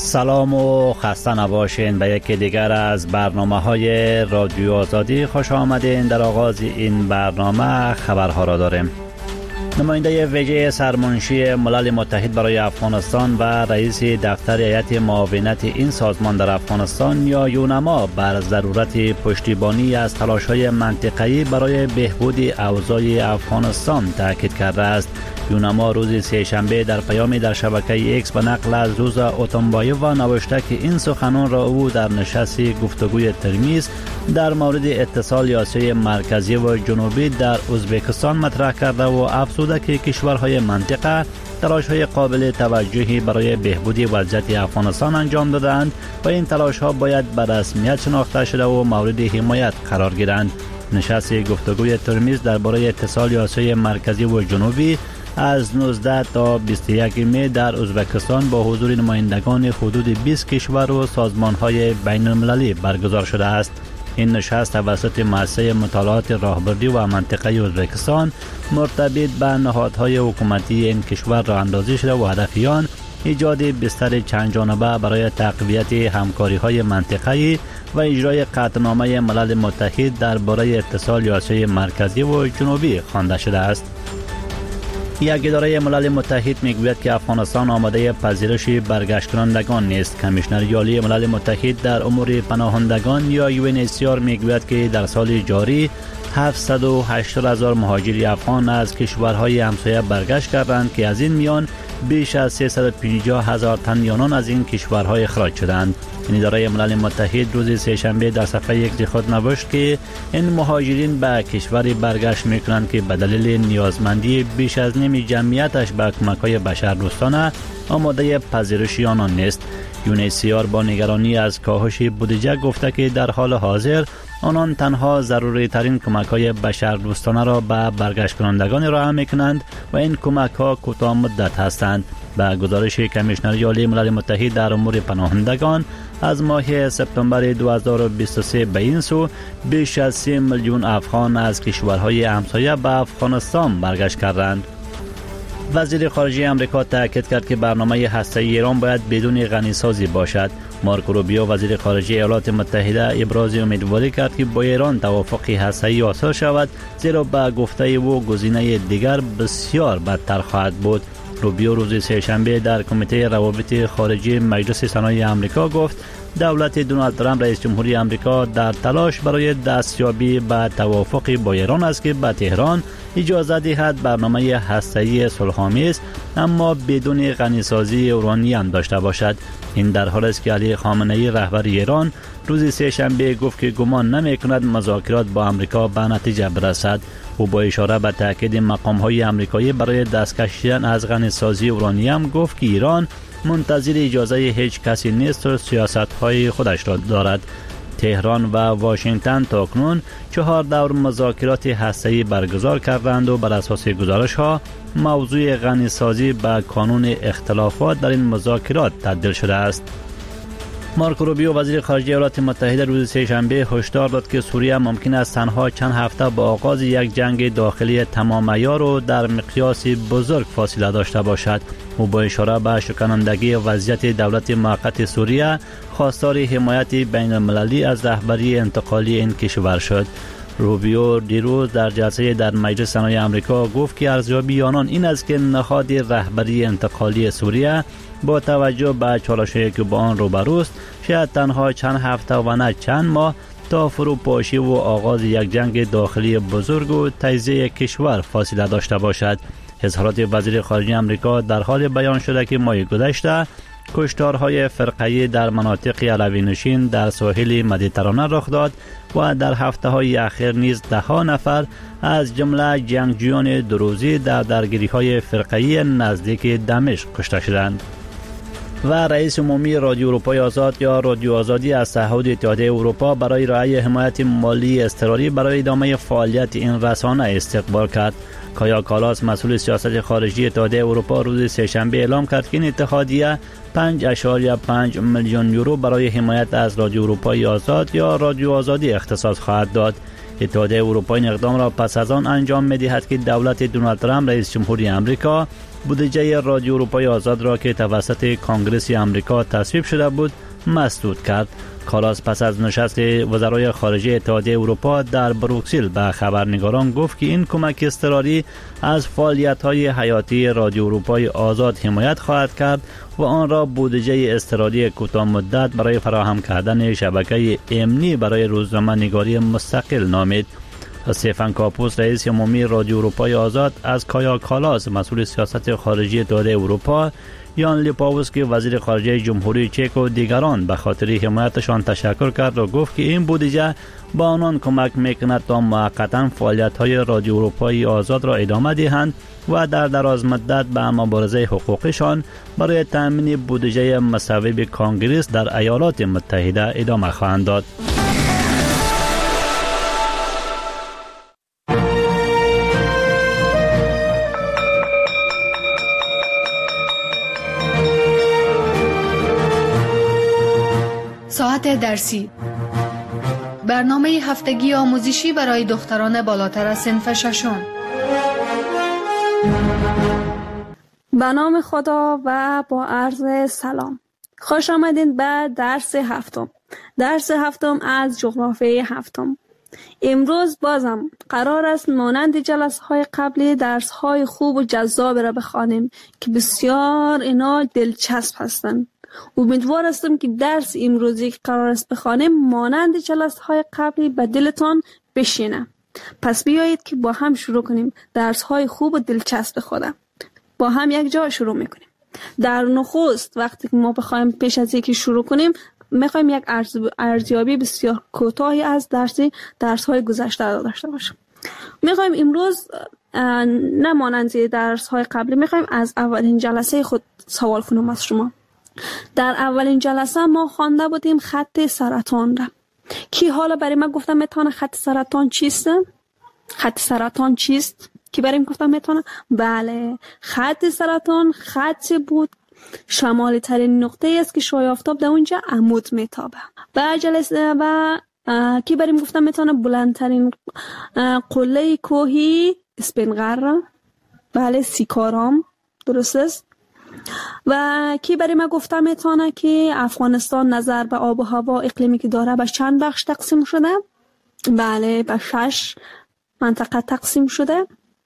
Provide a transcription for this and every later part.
سلام و خسته نباشین. به یکی دیگر از برنامه‌های رادیو آزادی خوش آمدین. در آغاز این برنامه خبرها را داریم. نماینده ویژه سرمنشی ملل متحد برای افغانستان و رئیس دفتر هیئت معاونت این سازمان در افغانستان یا یونما بر ضرورت پشتیبانی از تلاش‌های منطقه‌ای برای بهبود اوضاع افغانستان تاکید کرده است. یونما روز سه‌شنبه در پیامی در شبکه ایکس به نقل از روزا اوتونبایوف نوشته که این سخنان را او در نشست گفتگوی ترمیز در مورد اتصال آسیای مرکزی و جنوبی در ازبکستان مطرح کرده و افزوده که کشورهای منطقه تلاش‌های قابل توجهی برای بهبودی وضعیت افغانستان انجام دادند و این تلاش‌ها باید به رسمیت شناخته شده و مورد حمایت قرار گیرند. نشست گفتگوی ترمیز درباره اتصال آسیای مرکزی و جنوبی از 19 تا 21 می در ازبکستان با حضور نمایندگان حدود 20 کشور و سازمان‌های بین‌المللی برگزار شده است. این نشست توسط مؤسسه مطالعات راهبردی و منطقه ازبکستان مرتبط به نهادهای حکومتی این کشور راه اندازی شده و هدف آن ایجاد بستر چند جانبه برای تقویت همکاری‌های منطقه‌ای و اجرای قطعنامه ملل متحد درباره اتصال آسیای مرکزی و جنوبی خوانده شده است. یک اداره ملل متحد میگوید که افغانستان آماده پذیرش برگشت کنندگان نیست. کمیشنر عالی ملل متحد در امور پناهندگان یا UNHCR میگوید که در سال جاری 780,000 مهاجر افغان از کشورهای همسایه برگشت کردند که از این میان بیش از 350,000 تن یانان از این کشورها اخراج شدند. این اداره ملل متحد روز سه‌شنبه در صفحه یک خود نوشت که این مهاجرین به کشوری برگشت میکنند که به دلیل نیازمندی بیش از نیم جمعیتش به کمک‌های بشردوستانه آماده پذیرش آنان نیست. UNHCR با نگرانی از کاهش بودجه گفته که در حال حاضر آنان تنها ضروری ترین کمک‌های بشردوستانه را به برگشت کنندگان ارائه می‌کنند و این کمک‌ها کوتاه مدت هستند. به گزارش کمیشنر عالی ملل متحد در امور پناهندگان از ماه سپتامبر 2023 به این سو بیش از 3 میلیون افغان از کشورهای همسایه به افغانستان برگشت کردند. وزیر خارجه آمریکا تاکید کرد که برنامه هسته‌ای ایران باید بدون غنیسازی باشد. مارکو روبیو وزیر خارجه ایالات متحده ابراز امیدواری کرد که با ایران توافق هسته‌ای حاصل شود، زیرا به گفته او گزینه دیگر بسیار بدتر خواهد بود. روبیو روز سه‌شنبه در کمیته روابط خارجی مجلس سنای آمریکا گفت دولت دونالد ترامپ رئیس جمهوری آمریکا در تلاش برای دستیابی به توافق با ایران است که به تهران اجازه دهد برنامه هسته‌ای صلح‌آمیز اما بدون غنیسازی اورانیم داشته باشد. این در حالی است که علی خامنه‌ای رهبر ایران روز سه‌شنبه گفت که گمان نمی‌کند مذاکرات با آمریکا به نتیجه برسد. او با اشاره به تاکید مقام‌های آمریکایی برای دستکش شدن از غنیسازی اورانیم گفت که ایران منتظر اجازه هیچ کسی نیست و سیاست‌های خودش را دارد. تهران و واشنگتن تاکنون 4 دور مذاکرات هسته‌ای برگزار کردند و بر اساس گزارش‌ها موضوع غنیسازی به کانون اختلافات در این مذاکرات تبدیل شده است. مارکو روبیو وزیر خارجه ایالات متحده روز سه‌شنبه هشدار داد که سوریه ممکن است تنها چند هفته با آغاز یک جنگ داخلی تمام عیار و در مقیاس بزرگ فاصله داشته باشد. او با اشاره به شکنندگی وضعیت دولت موقت سوریه خواستار حمایت بین المللی از رهبری انتقالی این کشور شد. روبیو دیروز در جلسه در مجلس سنای آمریکا گفت که ارزیابی آنان این است که نهاد رهبری انتقالی سوریه با توجه به چالش‌هایی که با آن روبروست شاید تنها چند هفته و نه چند ماه تا فروپاشی و آغاز یک جنگ داخلی بزرگ و تجزیه کشور فاصله داشته باشد. اظهارات وزیر خارجه آمریکا در حال بیان شده که ماه گذشته کشتارهای فرقه‌ای در مناطق علوی نشین در ساحل مدیترانه رخ داد و در هفته‌های اخیر نیز 10 نفر از جمله جنگجویان دروزی در درگیری‌های فرقه‌ای نزدیک دمشق کشته شدند. و رئیس عمومی رادیو اروپای آزاد یا رادیو آزادی از تعهد اتحادیه اروپا برای ارائه حمایت مالی اضطراری برای ادامه فعالیت این رسانه استقبال کرد. کایا کالاس مسئول سیاست خارجی اتحادیه اروپا روز سه‌شنبه اعلام کرد که این اتحادیه 5.5 میلیون یورو برای حمایت از رادیو اروپای آزاد یا رادیو آزادی اختصاص خواهد داد. اتحادیه اروپا این اقدام را پس از آن انجام می‌دهد که دولت دونالد ترامپ رئیس جمهوری آمریکا بودجه رادیو اروپای آزاد را که توسط کنگره آمریکا تصویب شده بود مسدود کرد. کالاس پس از نشست وزرای خارجه اتحادیه اروپا در بروکسل به خبرنگاران گفت که این کمک اضطراری از فعالیت‌های حیاتی رادیو اروپای آزاد حمایت خواهد کرد و آن را بودجه اضطراری کوتاه مدت برای فراهم کردن شبکه امنی برای روزنامه‌نگاری مستقل نامید. استفان کاپوس رئیس عمومی رادیو اروپای آزاد از کایا کالاس مسئول سیاست خارجی اتحادیه اروپا، یان لیپاوسکی وزیر خارجه جمهوری چک و دیگران به خاطر حمایتشان تشکر کرد و گفت که این بودجه با آنان کمک میکند تا موقتا فعالیت‌های رادیو اروپای آزاد را ادامه دهند و در دراز مدت به مبارزه حقوقشان برای تامین بودجه مساوی به کنگره در ایالات متحده ادامه خواهند داد. ساعت درسی، برنامه هفتگی آموزشی برای دختران بالاتر از صنف ششم. به نام خدا و با عرض سلام. خوش آمدید به درس هفتم. درس هفتم از جغرافیای هفتم. امروز بازم قرار است مانند جلسه‌های قبلی درس‌های خوب و جذاب را بخوانیم که بسیار اینا دلچسب هستند. امیدوار هستم که درس امروزی که قرار است بخوانیم مانند جلسه‌های قبلی به دلتان بشینه. پس بیایید که با هم شروع کنیم درس‌های خوب و دلچسب خودم. با هم یک جا شروع میکنیم. در نخست وقتی که ما بخوایم پیش از اینکه شروع کنیم میخوایم یک ارزیابی بسیار کوتاهی از درس‌های گذشته داشته باشیم. میخوایم امروز نه مانند درس‌های قبلی، میخوایم از اولین جلسه خود سوال کنم از شما. در اولین جلسه ما خوانده بودیم خط سرطان را. کی حالا برای ما گفتم میتونه خط سرطان چیست؟ خط سرطان چیست؟ کی برای ما گفتم میتونه؟ بله، خط سرطان خط بود شمالی ترین نقطه است که شعاع آفتاب در اونجا عمود میتابه. و جلسه و کی برای ما گفتم میتونه بلندترین قله کوهی اسپنغر، بله سیکارام، درست است. و کی برای ما گفته میتونه که افغانستان نظر به آب و هوا اقلیمی که داره به چند بخش تقسیم شده؟ بله، به 6 منطقه تقسیم شده.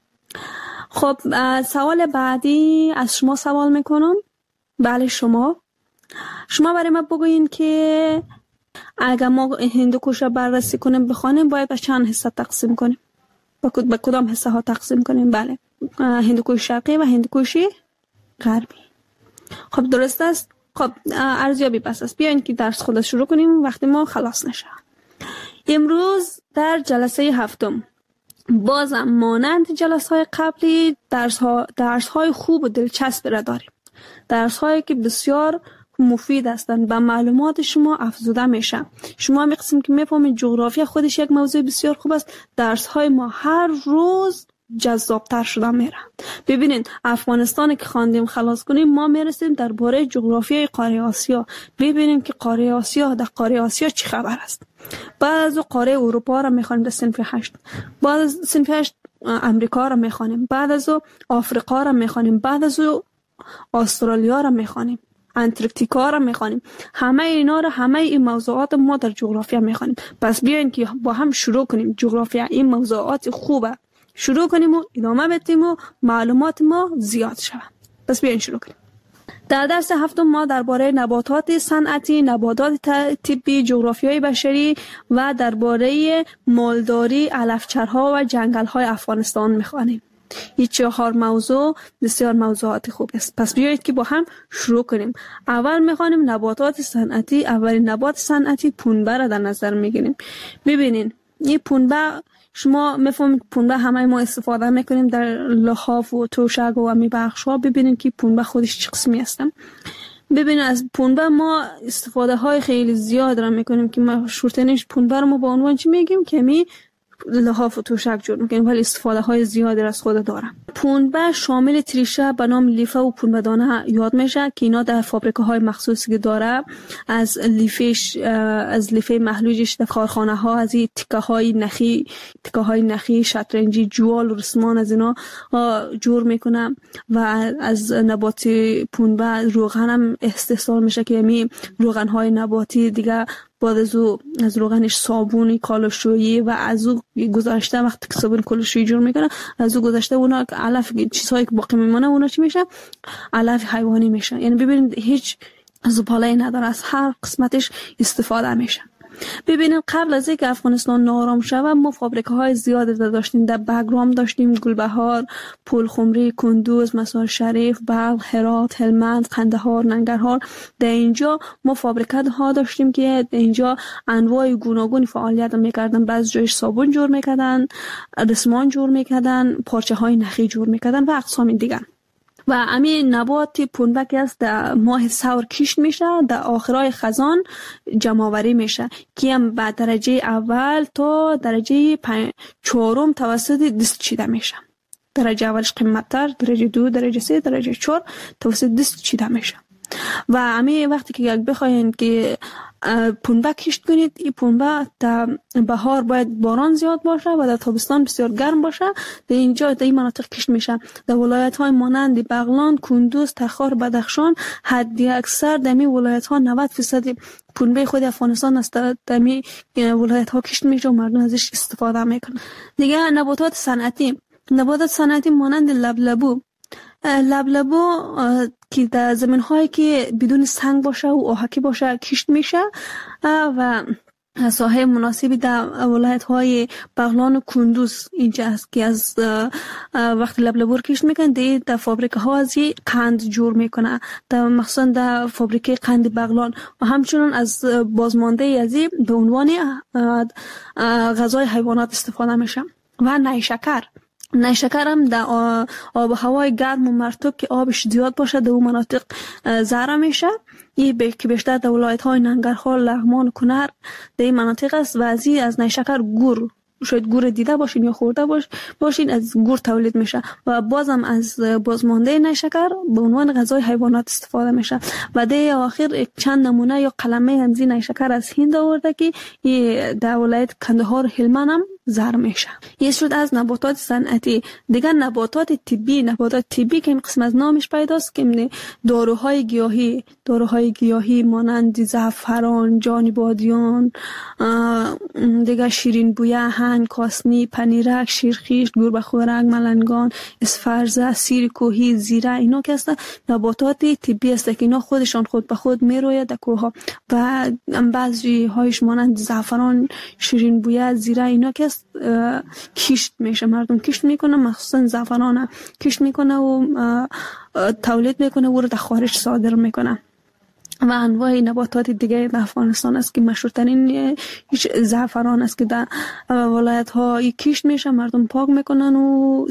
خب سوال بعدی از شما سوال میکنم. بله شما برای ما بگوین که اگر ما هندوکش را بررسی کنیم بخوانیم باید به چند حصه تقسیم کنیم؟ به کدام حصه ها تقسیم کنیم؟ بله، هندوکش شرقی و هندوکش غربی. خب درست است. خب ارزیابی پس است. بیاین که درس خود شروع کنیم وقتی ما خلاص نشه. امروز در جلسه هفتم بازم مانند جلسه های قبلی درس های خوب و دلچسب را داریم. درس هایی که بسیار مفید هستند، به معلومات شما افزوده میشه. شما می‌قسم که میفهمید جغرافیا خودش یک موضوع بسیار خوب است. درس های ما هر روز جذابتر شده میره. ببینید افغانستان که خواندیم خلاص کنیم ما میرسیم درباره جغرافیای قاره آسیا. ببینیم که قاره آسیا، در قاره آسیا چی خبر است. بعد از قاره اروپا را میخوانیم در صنف 8، بعد از صنف 8 امریکا را میخوانیم، بعد از آفریقا را میخوانیم، بعد از استرالیا را میخوانیم، انتارکتیکا را میخوانیم. همه اینا را، همه این موضوعات ما در جغرافیا میخوانیم. پس بیاین که با هم شروع کنیم جغرافیا. این موضوعات خوبه، شروع کنیم و ادامه بدیم و معلومات ما زیاد شود. پس بیاین شروع کنیم. در درس هفتم ما درباره نباتات صنعتی، نباتات طبی، جغرافیای بشری و درباره مالداری، علفچرها و جنگل‌های افغانستان می‌خوانیم. این 4 موضوع بسیار موضوعات خوب است. پس بیایید که با هم شروع کنیم. اول می‌خوانیم نباتات صنعتی. اولین نبات صنعتی پنبه را در نظر می‌گیریم. ببینید این پنبه، شما میفهمید پنبه همه ما استفاده میکنیم در لحاف و توشک و امی بخش ها. ببینید که پنبه خودش چه قسمی هستم. ببینید از پنبه ما استفاده های خیلی زیاد را میکنیم که مشهورترینش پنبه رو ما با عنوان چی میگیم که می لحاف و توشک جور میکنیم ولی استفاده های زیادی از خود داره. پنبه شامل تریشه به نام لیفه و پنبه دانه یاد میشه که اینا در فابریکه های مخصوصی که داره از لیفه محلوجش در کارخانه ها از این تکه های نخی شطرنجی جوال و رسمان از اینا جور میکنه و از نبات پنبه روغن هم استحصال میشه که می روغن های نباتی دیگه بعد از روغنش صابون کالاشویی و از او گذاشته وقتی که صابون کالاشویی جور میکنه از او گذاشته اونا علف چیزهایی که باقی میمونه اونا چی میشه؟ علف حیوانی میشه. یعنی ببینید هیچ زباله‌ای نداره، از هر قسمتش استفاده میشه. ببینید قبل از اینکه افغانستان نارام شود ما فابریکه های زیادی داشتیم. در بگرام داشتیم، گلبهار، پلخمری، کندوز، مزار شریف، بلخ، هرات، هلمند، قندهار، ننگرهار. در اینجا ما فابریکه ها داشتیم که در اینجا انواع گوناگون فعالیت میکردن. بعضی جایش صابون جور میکردن، رسمان جور میکردن، پارچه های نخی جور میکردن و اقسام دیگر. و همین نبات پنبه که است در ماه ثور کشت میشه، در آخرای خزان جمع آوری میشه که هم به درجه اول تا درجه 4 توسط دست چیده میشه. درجه اولش قیمت‌تر، درجه 2، درجه 3، درجه 4 توسط دست چیده میشه. و همین وقتی که بخواین که پنبه کشت کنید، این پنبه در بهار باید باران زیاد باشه و در تابستان بسیار گرم باشه. در اینجا در این مناطق کشت میشه. در ولایت های مانند بغلان، کندوز، تخار، بدخشان حدی اکثر در این ولایت ها 90% پنبه خود افغانستان است در این ولایت ها کشت میشه و مردم ازش استفاده میکنن. دیگه نباتات صنعتی مانند لبلبو که در زمین هایی که بدون سنگ باشه و آهکی باشه کشت میشه و ساحه مناسبی در ولایت های بغلان و کندوز اینجا است که از وقتی لبلبو کشت میکنن در فابریکه ها از قند جور میکنه، در مخصوصا در فابریکه قند بغلان و همچنان از بازمانده از به عنوان غذای حیوانات استفاده میشه. و نیشکر هم در آب و هوای گرم و مرطوب که آبش زیاد باشه در اون مناطق زرع میشه. این که بیشتر در ولایت های ننگرهار، لغمان و کنر در این مناطق است. و از نیشکر شاید گور دیده باشین یا خورده باشین از گور تولید میشه و بازم از بازمانده نیشکر به عنوان غذای حیوانات استفاده میشه. و در آخر چند نمونه یا قلمه همزی نیشکر از هند آورده که در ولایت کندهار هلمند هم زرع میشه. یه شد از نباتات صنعتی. دیگر نباتات طبی که این قسم از نامش پیداست که داروهای گیاهی مانند زعفران، جان بادیان، دیگر شیرین بویه، هنگ، کاسنی، پنیرک، شیرخیش، گربه خورک، ملنگان، اسفرزه، سیر کوهی، زیره، اینا که هستن نباتات طبی است که اینا خودشان خود به خود میروید در کوه و بعضی هایش مانند زعفران، شیرین بویه، زیره اینا که کشت میشه. مردم کشت میکنه، مخصوصا زعفران کشت میکنه و تولید میکنه و رو در خارج صادر میکنه. و انواع نباتات دیگه در افغانستان است که مشهورترین زعفران است که در ولایت ها کشت میشه، مردم پاک میکنن و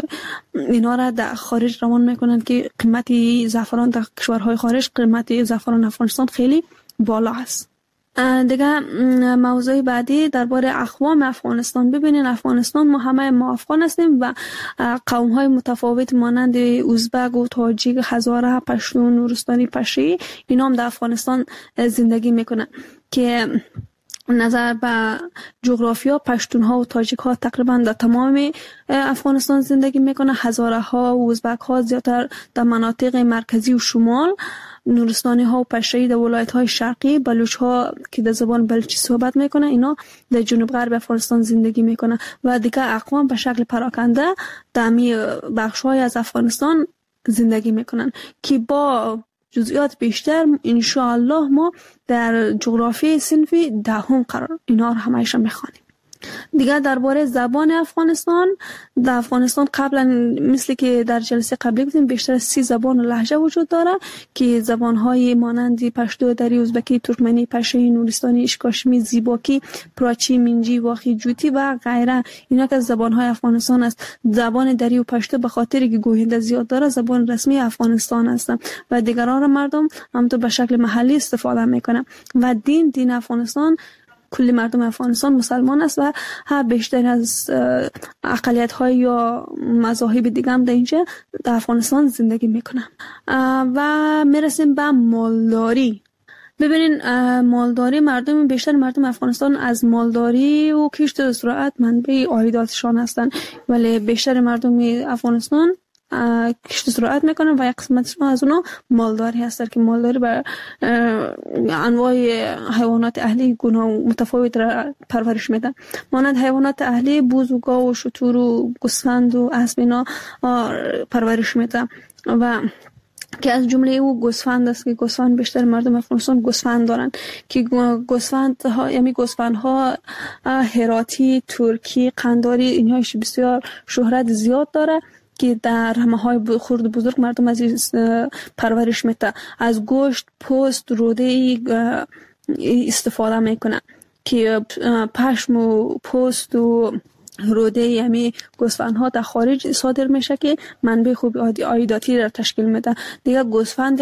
اینا را در خارج روان میکنن که قیمت زعفران در کشورهای خارج، قیمت زعفران افغانستان خیلی بالا است. دیگه موضوع بعدی درباره اقوام افغانستان. ببینین افغانستان ما افغان هستیم و قوم های متفاوت مانند ازبک و تاجیک، هزاره، پشتون، نورستانی، پشی اینا هم در افغانستان زندگی میکنن که نظر به جغرافیا پشتون ها و تاجیک ها تقریبا در تمام افغانستان زندگی میکنه. هزاره ها و ازبک ها زیادتر در مناطق مرکزی و شمال، نورستانی ها و پشتوی در ولایت های شرقی، بلوچ ها که در زبان بلوچی صحبت میکنه اینا در جنوب غرب افغانستان زندگی میکنه و دیگر اقوام به شکل پراکنده در بخش های از افغانستان زندگی میکنن که با جزئیات بیشتر انشاءالله ما در جغرافی صنفی 10 قرار اینا رو همایش میخوانیم. دیگه درباره زبان افغانستان، در افغانستان قبلا مثل که در جلسه قبلی گفتیم بیشتر از 30 زبان و لهجه وجود داره که زبانهای مانند پشتو، دری، ازبکی، ترکمنی، پشتوی، نورستانی، اشکاشمی، زیباکی، پراچی، منجی، واخی، جوتی و غیره اینا که زبانهای افغانستان است. زبان دری و پشتو به خاطر که گوینده زیاد داره زبان رسمی افغانستان است و دیگران را مردم همونطور به شکل محلی استفاده میکنن. و دین افغانستان کل مردم افغانستان مسلمان است و بیشتر از اقلیت‌های یا مذاهب دیگه هم در اینجا در افغانستان زندگی میکنن. و میرسیم به مالداری. ببینین مالداری، بیشتر مردم افغانستان از مالداری و کشت زراعت منبع عایداتشان هستند، ولی بیشتر مردم افغانستان کشت زراعت میکنن و یک قسمتشون از اونا مالداری هستند که مالداری بر انواع حیوانات اهلی گونه متفاوت را پرورش میدن. مانند حیوانات اهلی بوز و گاو و شتر و گوسفند و اسب اینا پرورش میدن و که از جمله او گوسفند است که گوسفند بیشتر مردم افغانستان گوسفند دارن که گوسفندها هراتی، ترکی، قنداری اینهاش بسیار شهرت زیاد داره که در همه‌های خرد بزرگ مردم از پرورش میده. از گوشت، پوست، روده استفاده میکنن که پشم و پوست و روده همی گوسفندها در خارج صادر میشه که منبع خوب عایداتی را تشکیل میده. دیگه گوسفند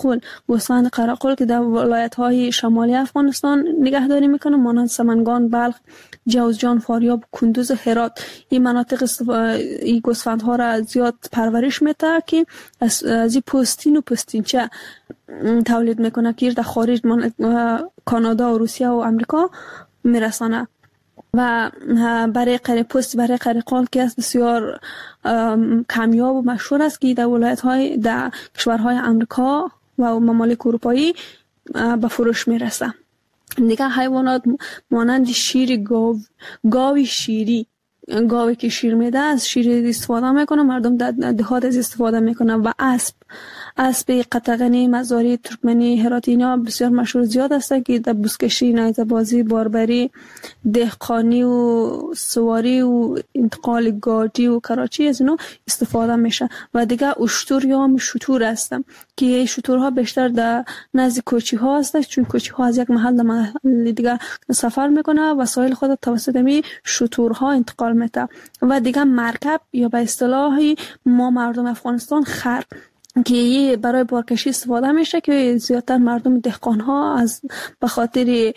قرقل که در ولایت‌های شمالی افغانستان نگهداری میکنه، مانند سمنگان، بلخ، جوزجان، فاریاب، کندوز، هرات. این مناطق این گوسفندها را زیاد پرورش میده که از پوستین و پوستینچه تولید میکنه که در خارج کانادا و روسیه و امریکا میرسانه. و برای قرقال که است بسیار کمیاب و مشهور است که در ولایت‌های در کشورهای امریکا و ممالک اروپایی به فروش میرسه. دیگه حیوانات مانند شیر گاوی شیری، گاوی که شیر میده از شیر استفاده میکنه، مردم در دهات از استفاده میکنه. و اسب قطغنی، مزاری، ترکمنی، هراتی اینا بسیار مشهور زیاد هستند که در بزکشی، نیزه‌بازی، باربری، دهقانی و سواری و انتقال گاجی و کراچی از اینا استفاده میشه. و دیگه اشتر یا شتور هستن که شتورها بیشتر در نزد کوچی ها هستند، چون کوچی ها از یک محل به محل دیگه سفر میکنه و وسایل خود توسط می شتورها انتقال میده. و دیگه مرکب یا به اصطلاح ما مردم افغانستان خر که برای بارکشی استفاده میشه که زیادتر مردم دهقان ها از به خاطر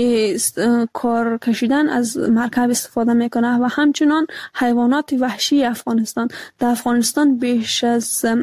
کار کشیدن از مرکب استفاده میکنه. و همچنان حیوانات وحشی افغانستان، در افغانستان بیش از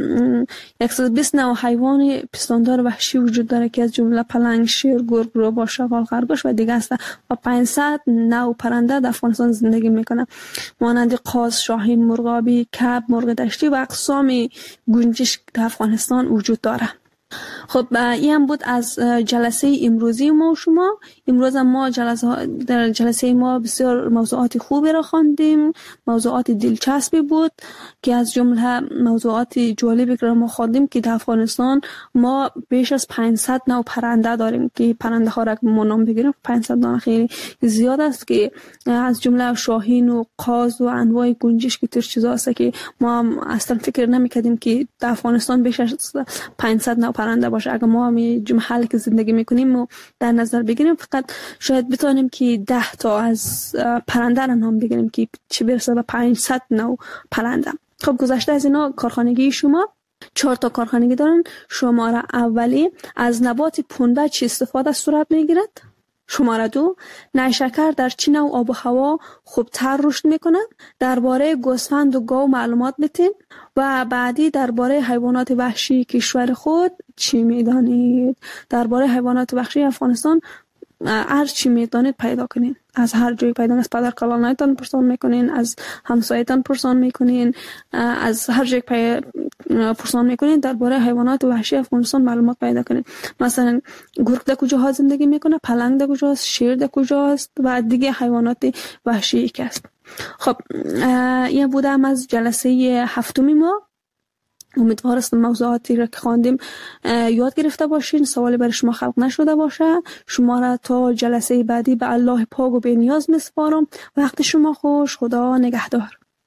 120 نوع حیوان پستاندار وحشی وجود داره که از جمله پلنگ، شیر، گرگ، روباه، شغال، خرگوش و دیگه است. و 500 نوع پرنده در افغانستان زندگی میکنه مانند قاز، شاهین، مرغابی، کب، مرغ دشتی و اقسام گنجشک در افغانستان وجود داره. خب این هم بود از جلسه امروزی ما و شما. امروز ما در جلسه ما بسیار موضوعات خوبی را خواندیم، موضوعات دلچسبی بود که از جمله موضوعات جالبی که ما خواندیم که در افغانستان ما بیش از 500 نوع پرنده داریم که پرنده ها را ما نام بگیریم 500 دانه خیلی زیاد است که از جمله شاهین و قاز و انواع گنجشک که تر چیزا است که ما هم اصلا فکر نمی‌کردیم که در افغانستان بیش از 500 نوع پرنده باشه. اگر ما هم محلی که زندگی میکنیم و در نظر بگیریم فقط شاید بتونیم که 10 تا از پرنده را نام بگیریم که چه برسه به 500 نوع پرنده. خب گذشته از اینا کارخانگی شما 4 تا کارخانگی دارن. شماره اولی از نبات پنبه چه استفاده صورت میگیرد؟ شماره 2 نیشکر در چه نوع آب و هوا خوبتر رشد میکنه؟ درباره گوسفند و گاو معلومات بدین. و بعدی درباره حیوانات وحشی کشور خود چی میدانید؟ درباره حیوانات وحشی افغانستان هر چی میدانید پیدا کنین، از هر جایی پیدا، از پدر کلانایتان پرسان میکنین، از همسایتان پرسان میکنین، از هر جایی پرسان میکنین درباره حیوانات وحشی افغانستان معلومات پیدا کنین. مثلا گرگ در کجاها زندگی میکنه، پلنگ در کجاست، شیر در کجاست و دیگه حیوانات وحشی که است. خب این بودم از جلسه 7 ما. امیدوارم موضوعاتی را که خواندیم یاد گرفته باشین، سوالی برای شما خلق نشده باشه. شما را تا جلسه بعدی به الله پاک و بی نیاز میسپارم. وقت شما خوش. خدا نگهدار.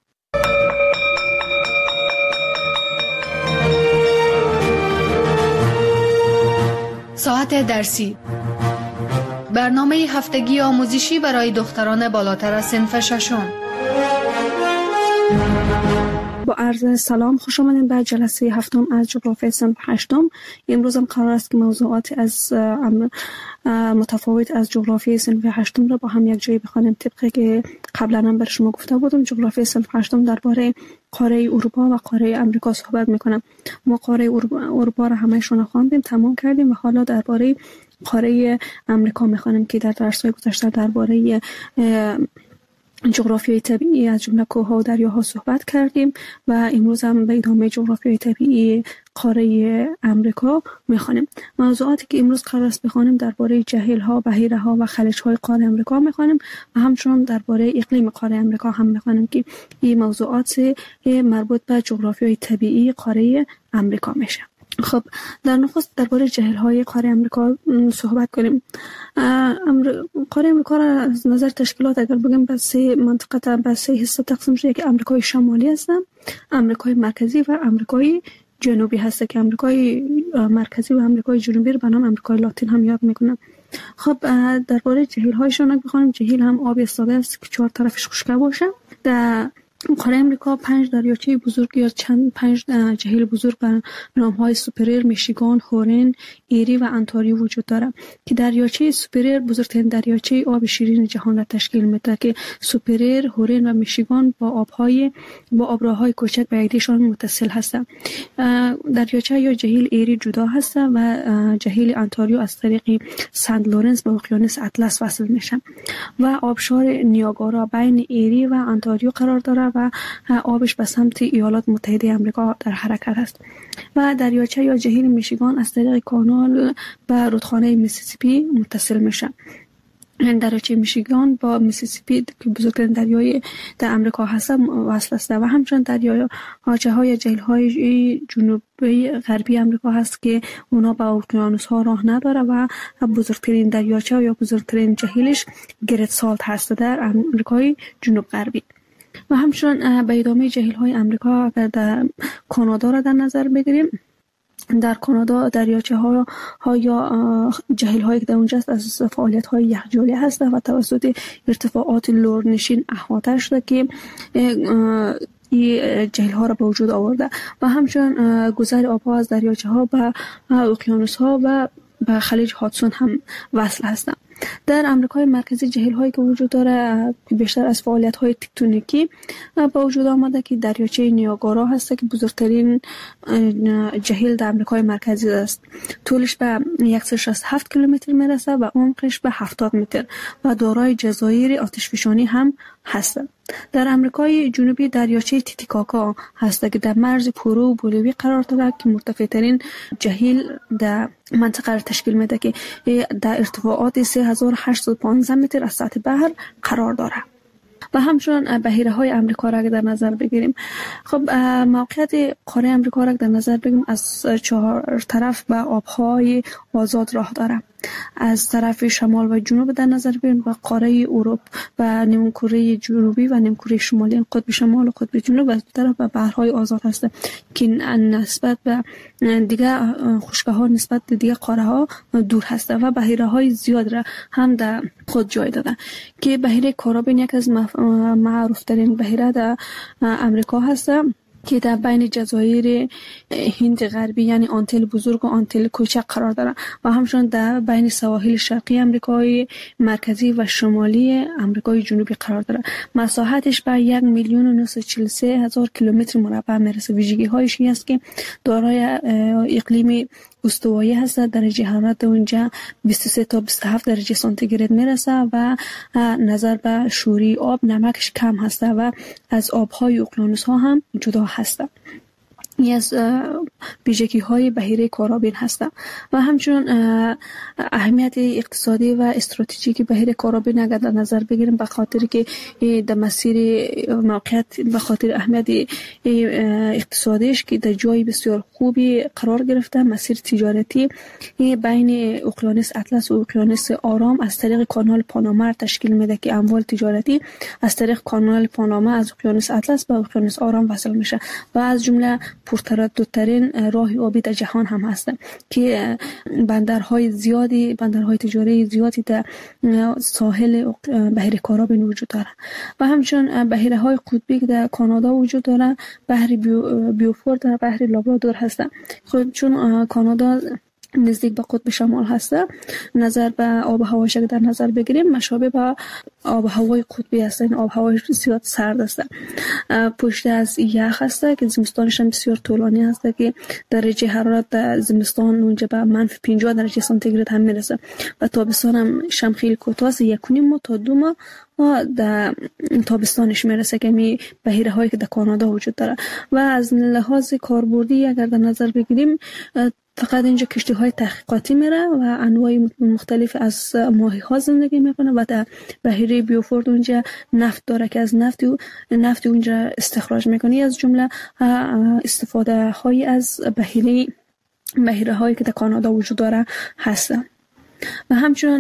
ساعت درسی، برنامه هفتگی آموزشی برای دختران بالاتر از صنف 6. با عرض سلام، خوش آمدید به جلسه هفتم از جغرافی صنف هشتم. امروز هم قرار است که موضوعات از متفاوت از جغرافی صنف هشتم را با هم یک جایی بخوانیم. طبقی که قبلا هم بر شما گفته بودم، جغرافی صنف هشتم درباره قاره اروپا و قاره امریکا صحبت میکنم. ما قاره اروپا را همه‌شون خواندیم، تمام کردیم و حالا درباره قاره امریکا میخوانیم که در درس‌های گذشته درباره جغرافیای طبیعی از جمله کوه‌ها و دریاها صحبت کردیم و امروز هم به ادامه جغرافیای طبیعی قاره امریکا میخوانیم. موضوعاتی که امروز قرار است بخوانیم درباره جهیل‌ها، بحیره‌ها و خلیج‌های قاره امریکا میخوانیم و همچنین درباره اقلیم قاره امریکا هم میخوانیم که این موضوعات مربوط به جغرافیای طبیعی قاره امریکا میشه. خب در نخست درباره جهیل‌های قاره امریکا صحبت کنیم. قاره امریکا را از نظر تشکیلات اگر بگیم به سه منطقه، به سه حصه تقسیم شده که امریکای شمالی است، امریکای مرکزی و امریکای جنوبی هست که امریکای مرکزی و امریکای جنوبی رو به نام امریکای لاتین هم یاد میکنن. خب درباره جهیل‌هایشون بخوانیم. جهیل هم آب ایستاده است که چهار طرفش خشک باشه. در قاره امریکا 5 دریاچه بزرگ یا 5 جهیل بزرگ به نام‌های سوپریر، میشیگان، هورن، ایری و انتاریو وجود دارد که دریاچه سوپریر بزرگترین دریاچه آب شیرین جهان را تشکیل میده که سوپریر، هورن و میشیگان با آبراهای کوچک به یکدیگرشان متصل هستند. دریاچه یا جهیل ایری جدا هست و جهیل انتاریو از طریق سنت لورنس به اقیانوس اطلس وصل میشه و آبشار نیاگارا بین ایری و انتاریو قرار دارد و آبش به سمت ایالات متحده آمریکا در حرکت است. و دریاچه یا جهیل میشیگان از طریق کانال به رودخانه میسیسیپی متصل میشه. دریاچه میشیگان با میسیسیپی که بزرگترین دریای در آمریکا هست وصل است و همچنین دریاچه‌های یا جهیل‌های جنوبی غربی آمریکا هست که اونا به اقیانوس‌ها راه نداره و بزرگترین دریاچه یا بزرگترین جهیلش گرت سالت هست در آمریکای جنوب غربی. و همچنین به ادامه جهیل‌های آمریکا اگر در کانادا را در نظر بگیریم، در کانادا دریاچه ها یا جهیل هایی که در اونجا است از فعالیت های یخچالی هست و توسط ارتفاعات لورنشین احاطه شده که این جهیل ها را به وجود آورده و همچنین گذر آبها از دریاچه ها به اقیانوس ها و به خلیج هادسون هم وصل هستند. در آمریکای مرکزی جهیل هایی که وجود داره بیشتر از فعالیت های تکتونیکی با وجود آمده که دریاچه نیاگارا هست که بزرگترین جهیل در آمریکای مرکزی است. طولش به 167 کیلومتر میرسه و عمقش به 70 متر و دارای جزایر آتشفشانی هم هست. در آمریکای جنوبی دریاچه تیتیکاکا هست که در مرز پرو و بولیوی قرار دارد که مرتفع‌ترین جهیل در منطقه را تشکیل میده که در ارتفاعات 3815 متر از سطح بحر قرار دارد. و همچنین بحیره‌های آمریکا را در نظر بگیریم. خب موقعیت قاره آمریکا را در نظر بگیریم از 4 طرف به آب‌های آزاد راه داره. از طرف شمال و جنوب در نظر بگیریم و قاره اروپا و نیمکره جنوبی و نیمکره شمالی، قطب شمال و قطب جنوب از طرف به بحرهای آزاد هست که نسبت به دیگه خشک‌ها نسبت به دیگه قاره‌ها دور هست و بحیره‌های زیاد را هم در خود جای داده که بحیره کارابین یک از معروف‌ترین بحیره در آمریکا هست که در بین جزایر هند غربی یعنی آنتیل بزرگ و آنتیل کوچک قرار دارد و همچنین در بین سواحل شرقی آمریکای مرکزی و شمالی آمریکای جنوبی قرار دارد. مساحتش به 1,943,000 کیلومتر مربع میرسه. ویژگی‌هایش این است که دارای اقلیم استوایی هست. درجه حرارت اونجا 23 تا 27 درجه سانتیگراد میرسه و نظر به شوری آب نمکش کم هست و از آب‌های اقیانوس ها هم جدا هست. این از ویژگی‌های بحیره کارابین هست و همچنین اهمیت اقتصادی و استراتژیکی بحیره کارابین اگر در نظر بگیریم به خاطر که در مسیر موقعیت به خاطر اهمیت اقتصادیش که در جای بسیار خوبی قرار گرفته، مسیر تجارتی بین اقیانوس اطلس و اقیانوس آرام از طریق کانال پاناما تشکیل میده که اموال تجارتی از طریق کانال پاناما از اقیانوس اطلس به اقیانوس آرام وصل میشه و از جمله پرترددترین راه آبی در جهان هم هست که بندرهای تجاری زیادی در ساحل بحر کارابین وجود داره و همچنین بحیره های قطبی که در کانادا وجود داره، بحر بیوفورد در بحر لابرادور هست. خب چون کانادا نزدیک به قطب شمال هست، نظر به آب و هواش در نظر بگیریم مشابه به آب و هوای قطبی هست. این آب و هوای زیاد سرد است، پشت از یخ هست که زمستانش هم بسیار طولانی هست که درجه حرارت در زمستان اونجا به منفی 50 درجه سانتیگراد هم میرسه و تابستان هم شم خیلی کوتاه است، 1.5 ماه تا 2 ماه در تابستانش میرسه که می بحیره هایی که در کانادا وجود داره. و از لحاظ کاربردی اگر در نظر بگیریم فقط اینجا کشتی های تحقیقاتی میره و انواع مختلف از ماهی ها زندگی میکنه و در بحیره بیوفورد اونجا نفت داره که از نفت اونجا استخراج میکنه. از جمله استفاده های از بحیره هایی که در کانادا وجود داره هستن. و همچنین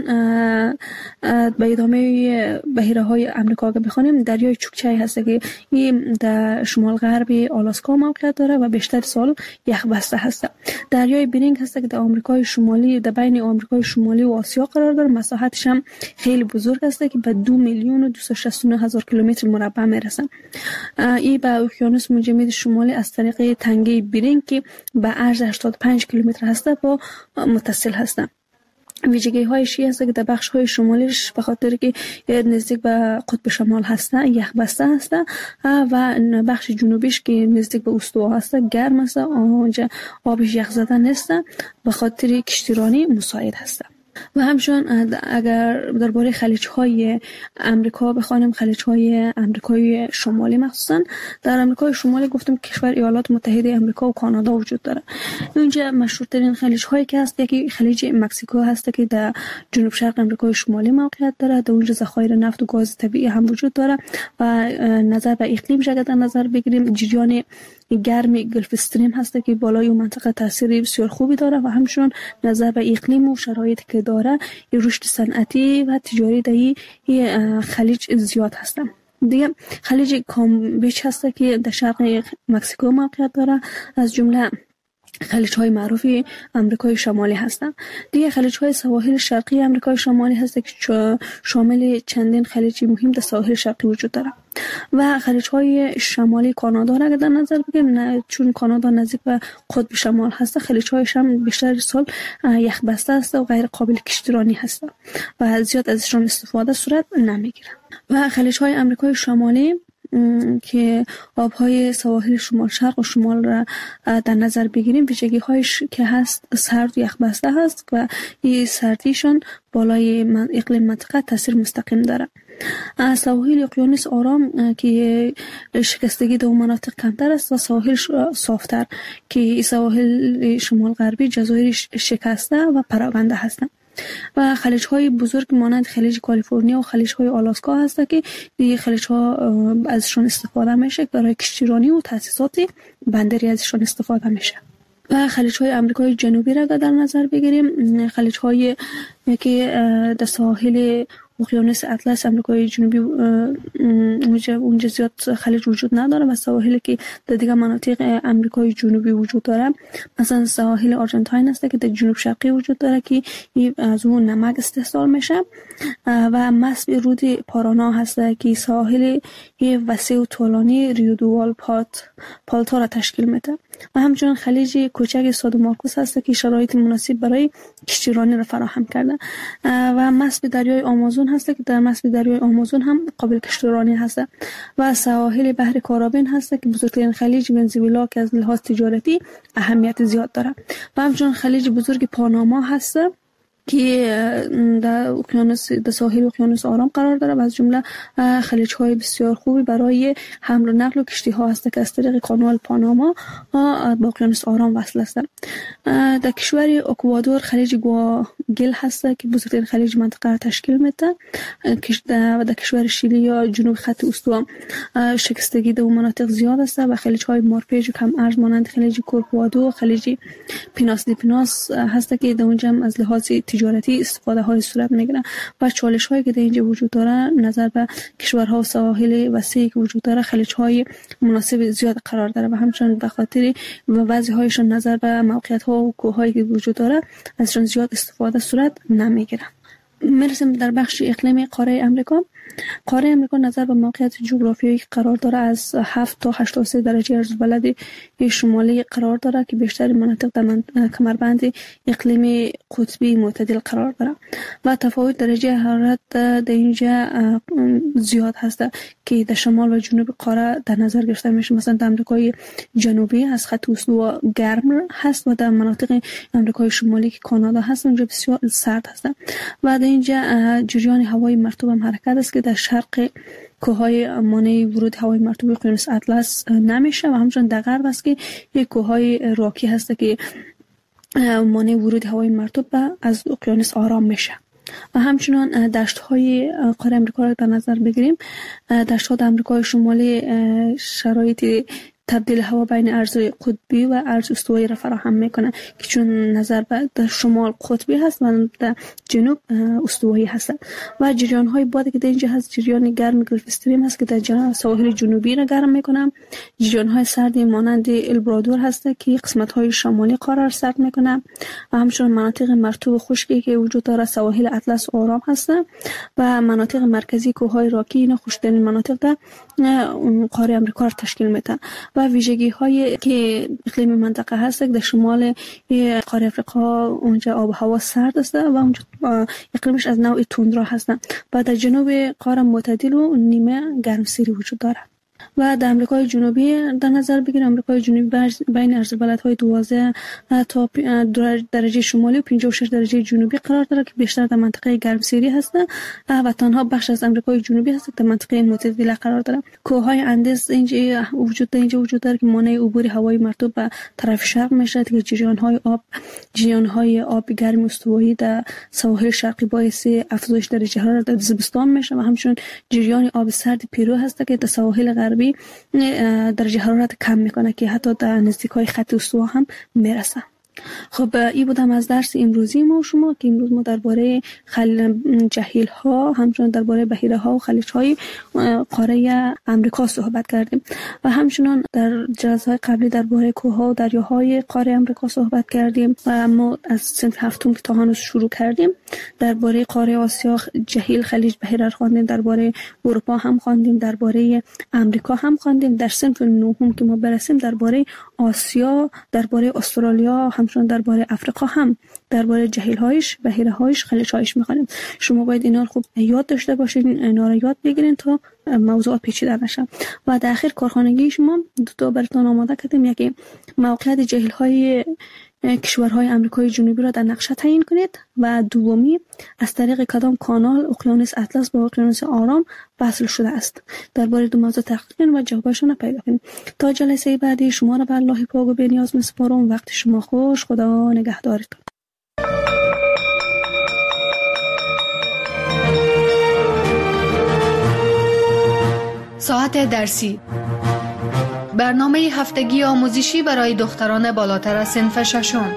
به ادامه بحیره های امریکا که بخونیم، دریای چوکچای هست که این در شمال غربی آلاسکا موقعیت داره و بیشتر سال یخ بسته هست. دریای برینگ هست که در آمریکای شمالی، در بین آمریکای شمالی و آسیا قرار داره. مساحتش هم خیلی بزرگ است که به 2,269,000 کیلومتر مربع میرسه. این به اقیانوس مجمد شمالی از طریق تنگه برینگ که به عرض 85 کیلومتر هست با متصل هست. ویژگی هایش هست که در بخش های شمالیش به خاطر که نزدیک به قطب شمال هستن یخ بسته هستن و بخش جنوبیش که نزدیک به استوا هست گرم است، اونجا آبش یخ زده نیست، به خاطر کشتیرانی مساعد هستن. و همچنین اگر درباره خلیج‌های امریکا بخوانیم، خلیج‌های آمریکای شمالی مخصوصا در آمریکای شمالی گفتم کشور ایالات متحده آمریکا و کانادا وجود داره. اینجا مشهورترین خلیج‌هایی که هست یکی خلیج مکزیکو هست که در جنوب شرق آمریکای شمالی موقعیت داره. در اونجا ذخایر نفت و گاز طبیعی هم وجود داره و نظر به اقلیم اگر در نظر بگیریم جریان گرم گلف استریم هست که بالای اون منطقه تاثیر بسیار خوبی داره و همچنین نظر به اقلیم و شرایطی که داره رشد صنعتی و تجاری در این خلیج زیاد هست. دیگه خلیج کامبیچ هست که در شرق مکزیکو موقعیت داره، از جمله خلیج‌های معروف آمریکای شمالی هستند. دیگه خلیج‌های سواحل شرقی آمریکای شمالی هست که شامل چندین خلیج مهم در سواحل شرقی وجود داره. و خلیج‌های شمالی کانادا را در نظر بگیریم، چون کانادا نزدیک به قطب شمال هست، خلیج‌هایش هم بیشتر سال یخ بسته است و غیر قابل کشتیرانی هست و زیاد ازشون استفاده صورت نمیگیره. و خلیج‌های آمریکای شمالی که آبهای سواحل شمال شرق و شمال را در نظر بگیریم، ویژگی هایش که هست سرد و یخ بسته هست و این سردیشون بالای اقلیم منطقه تاثیر مستقیم داره. سواحل اقیانوس آرام که شکستگی در مناطق کمتر است و سواحل صافتر که سواحل شمال غربی جزایر شکسته و پراکنده هستند. و خلیج‌های بزرگ مانند خلیج کالیفرنیا و خلیج‌های آلاسکا هست که دیگه خلیج‌ها ازشون استفاده میشه برای کشتیرانی و تأسیسات بندری ازشون استفاده میشه. و خلیج‌های آمریکای جنوبی را در نظر بگیریم، خلیج‌های که در ساحل اقیانوس اطلس آمریکای جنوبی اونجا زیاد خلیج وجود نداره و سواحلی که در دیگه مناطق آمریکای جنوبی وجود داره، مثلا ساحل آرژانتین هست که در جنوب شرقی وجود داره که از اون نمک استحصال میشه و مسب رود پارانا هست که ساحل وسیع و طولانی ریودوال پالتا را تشکیل میده. و همچنین خلیج کوچک سادو مارکوس هست که شرایط مناسب برای کشتیرانی را فراهم کرده و مسب دریای آمازون هست که در مسب دریای آمازون هم قابل کشتیرانی هست. و سواحل بحر کارابین هست که بزرگترین خلیج ونزوئلا که از لحاظ تجارتی اهمیت زیاد داره. و همچنین خلیج بزرگ پاناما هست که در اقیانوس در ساحل اقیانوس آرام قرار داره و از جمله خلیج‌های بسیار خوبی برای حمل و نقل و کشتی‌ها هست که از طریق کانال پاناما با اقیانوس آرام وصل هستند. در کشور اکوادور خلیج گواگل هست که بزرگترین خلیج منطقه را تشکیل میده و در کشور شیلی یا جنوب خط استوا شکستگی در مناطق زیاد است و خلیج‌های مارپیج و کم ارز مانند خلیج کورکوادو و خلیج پیناس دی پیناس هست که در اونجا از لحاظ تجارتی استفاده های صورت میگیره و چالش هایی که در اینجا وجود داره نظر به کشورها و سواحل وسیعی که وجود داره خلیج های مناسب زیاد قرار داره و همچنین به خاطر بعضی هایشون نظر به موقعیت ها و کوه هایی که وجود داره ازشون زیاد استفاده صورت نمیگیره. میرسیم در بخش اقلیمی قاره امریکا. قاره امریکا نظر به موقعیت جغرافیایی که قرار داره از 7 تا 83 درجه عرض‌البلد شمالی قرار داره که بیشتر مناطق در کمربند اقلیمی قطبی معتدل قرار داره و تفاوت درجه حرارت در اینجا زیاد هست که در شمال و جنوب قاره در نظر گرفته میشه. مثلا در آمریکای جنوبی از خط استوا گرم هست و در مناطق آمریکای شمالی که کانادا هست اونجا بسیار سرد هست و در اینجا جریان هوای مرطوب هم حرکت است که در شرق کوههای مانع ورود هوای مرطوب اقیانوس اطلس نمیشه و همچنین در غرب است که یک کوههای راکی هست که مانع ورود هوای مرطوب از اقیانوس آرام میشه. و همچنان دشت‌های قاره امریکا را در نظر بگیریم. دشت‌ها در آمریکای شمالی شرایط تبدیل هوا بین ارز قطبی و ارز استوایی را فراهم میکنه که چون نظر به در شمال قطبی هست و در جنوب استوایی هست و جریان های بادی که در اینجا هست جریان گرم گلف استریم هست که در سواحل جنوبی را گرم میکنه. جریان های سردی مانند البرادور هست که قسمت های شمالی قاره را سرد میکنه و همچنین مناطق مرطوب خشکی که وجود داره سواحل اطلس آرام هست و مناطق مرکزی کوههای راکی اینا خشکترین مناطق در قاره امریکا را تشکیل میدن و ویژگی هایی که اقلیم منطقه هست در شمال قاره افریقا اونجا آب و هوا سرد است و اونجا اقلیمش از نوع توندرا هست و در جنوب قاره معتدل و نیمه گرمسیری وجود داره. و در آمریکای جنوبی در نظر بگیریم آمریکای جنوبی بین عرض‌البلدهای 12 تا درجه شمالی و 56 درجه جنوبی قرار داره که بیشتر در منطقه گرمسیری هست و تنها بخش از آمریکای جنوبی هست که در منطقه معتدل قرار داره. کوههای اندیز اینجا وجود داره که مانع عبور هوای مرطوب به طرف شرق میشه که جریان‌های آب گرم استوایی در سواحل شرقی باعث افزایش درجه حرارت در زمستان میشه و همچنین جریان آب سرد پیرو هست که در سواحل غربی درجه حرارت کم میکنه که حتی در نزدیکای خط استوا هم میرسه. خب این بودم از درس امروزی ما و شما که امروز ما درباره جهیل ها همچنین درباره بحیره ها و خلیج های قاره امریکا صحبت کردیم و همچنین در جلسه‌های قبلی درباره کوه ها و دریاهای قاره امریکا صحبت کردیم و ما از صنف هفتم که تا هنوز شروع کردیم درباره قاره آسیا جهیل خلیج بحیره خواندیم، درباره اروپا هم خواندیم، درباره امریکا هم خواندیم. در صنف نهم که ما برسیم درباره آسیا، درباره استرالیا، همچنین درباره افریقا هم درباره جهیل هایش، بحیره هایش، خلیج هایش می‌خوانیم. شما باید اینا رو خوب یاد داشته باشین، اینا رو یاد بگیرین تا موضوعات پیچیده نشه. و در آخر کارخانگی شما دو تا براتون آماده کردیم. یکی موقعیت جهیل های کشورهای آمریکای جنوبی را در نقشه تعیین کنید و دومی از طریق کدام کانال اقیانوس اطلس با اقیانوس آرام وصل شده است. درباره دو موضوع تحقیق کنید و جوابشون را پیدا کنید. تا جلسه بعدی شما را به الله پاک و بی‌نیاز می‌سپارم. وقت شما خوش. خدا نگهدارتون. ساعت درسی، برنامه هفتگی آموزشی برای دختران بالاتر از صنف ششم.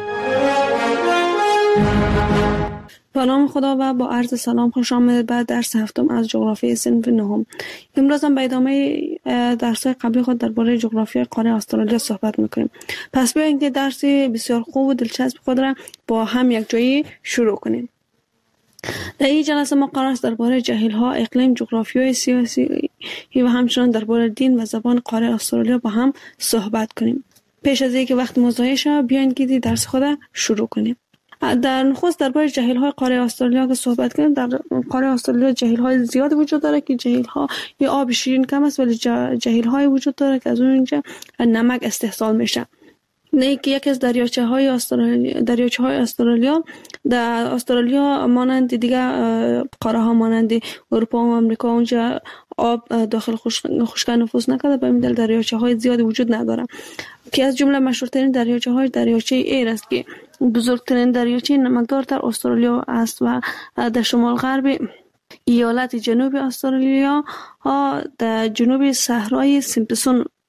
به نام خدا و با عرض سلام خوش آمدید به درس هفتم از جغرافی صنف نهم. امروز هم به ادامه درس‌های قبلی خود درباره جغرافی قاره استرالیا صحبت می‌کنیم. پس بیایید که درس بسیار خوب و دلچسب خود را با هم یک جایی شروع کنیم. در این جلسه ما قرار است درباره جهیل‌ها، اقلیم، جغرافیای سیاسی و همچنین درباره دین و زبان قاره استرالیا با هم صحبت کنیم. پیش از اینکه وقت مضایع شود بیایید که درس خود شروع کنیم. در نخست درباره جهیل‌های قاره استرالیا که صحبت کنیم. در قاره استرالیا جهیل‌های زیاد وجود داره که جهیل‌ها یا آب شیرین کم است ولی جهیل‌های وجود داره که از اونجا نمک استحصال میشه. نه که یکی از دریاچه‌های استرالیا در استرالیا مانند دیگه قاره ها مانند اروپا و آمریکا اونجا آب داخل خشکی نفوذ نکرده، به همین دلیل دریاچه‌های زیادی وجود نداره که از جمله مشهورترین دریاچه ایر است که بزرگترین دریاچه نمکدار در استرالیا است و در شمال غرب ایالت جنوبی استرالیا در جنوب صحرای سیمپسون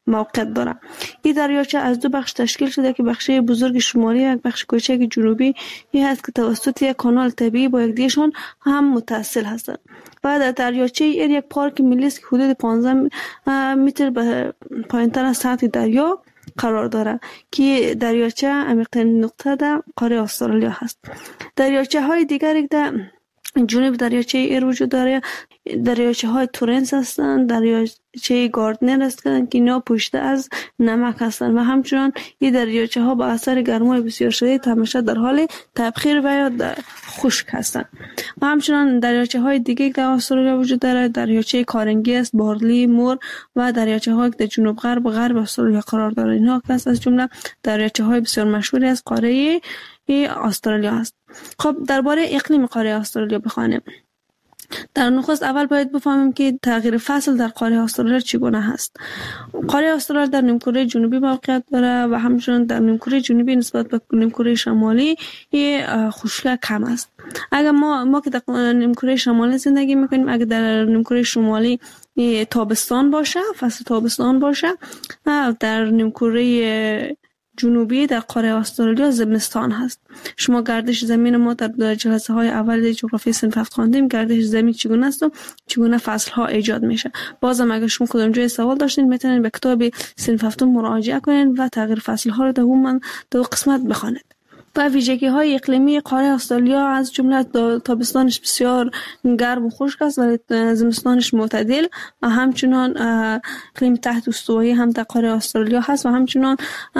موقعیت داره. این دریاچه از دو بخش تشکیل شده که بخش بزرگ شمالی و بخش کوچک جنوبی هست که توسط یک کانال طبیعی با یکدیگرشان هم متصل هستند. و در دریاچه این یک پارک ملی است که حدود 15 متر به پایین‌تر از سطح دریا قرار داره که دریاچه عمیق‌ترین نقطه در قاره استرالیا هست. دریاچه های دیگری در جنوب دریاچه ایر وجود داره. دریاچه های تورنس هستند، دریاچه گاردنر هستند که اینا پوشیده از نمک هستند و همچنان این دریاچه ها با اثر گرمای بسیار شدید همیشه در حال تبخیر و یا خشک هستند. و همچنان دریاچه های دیگه در استرالیا وجود داره. دریاچه کارنگی است، بارلی، مور و دریاچه های که در جنوب غرب استرالیا قرار داره. اینها از جمله دریاچه های بسیار مشهوری از قاره استرالیا است. خب درباره اقلیم قاره استرالیا بخوانیم. در نخست اول باید بفهمیم که تغییر فصل در قاره استرالیا چگونه هست. قاره استرالیا در نیمکره جنوبی موقعیت داره و همچنین در نیمکره جنوبی نسبت به نیمکره شمالی خشکی کم است. اگر ما که در نیمکره شمالی زندگی میکنیم، اگر در نیمکره شمالی تابستان باشه، فصل تابستان باشه، در نیمکره جنوبی در قاره استرالیا زمستان هست. شما گردش زمین ما در جلسه های اول جغرافی صنف 7 خواندیم گردش زمین چگونه است و چگونه فصل ها ایجاد میشه. بازم اگر شما کدام جای سوال داشتین میتونید به کتاب صنف 7 مراجعه کنید و تغییر فصل ها رو در قسمت بخوانید. و ویژگی های اقلیمی قاره استرالیا از جمله تابستانش بسیار گرم و خشک است ولی زمستانش معتدل و همچنان اقلیم تحت استوایی هم در قاره استرالیا هست و همچنان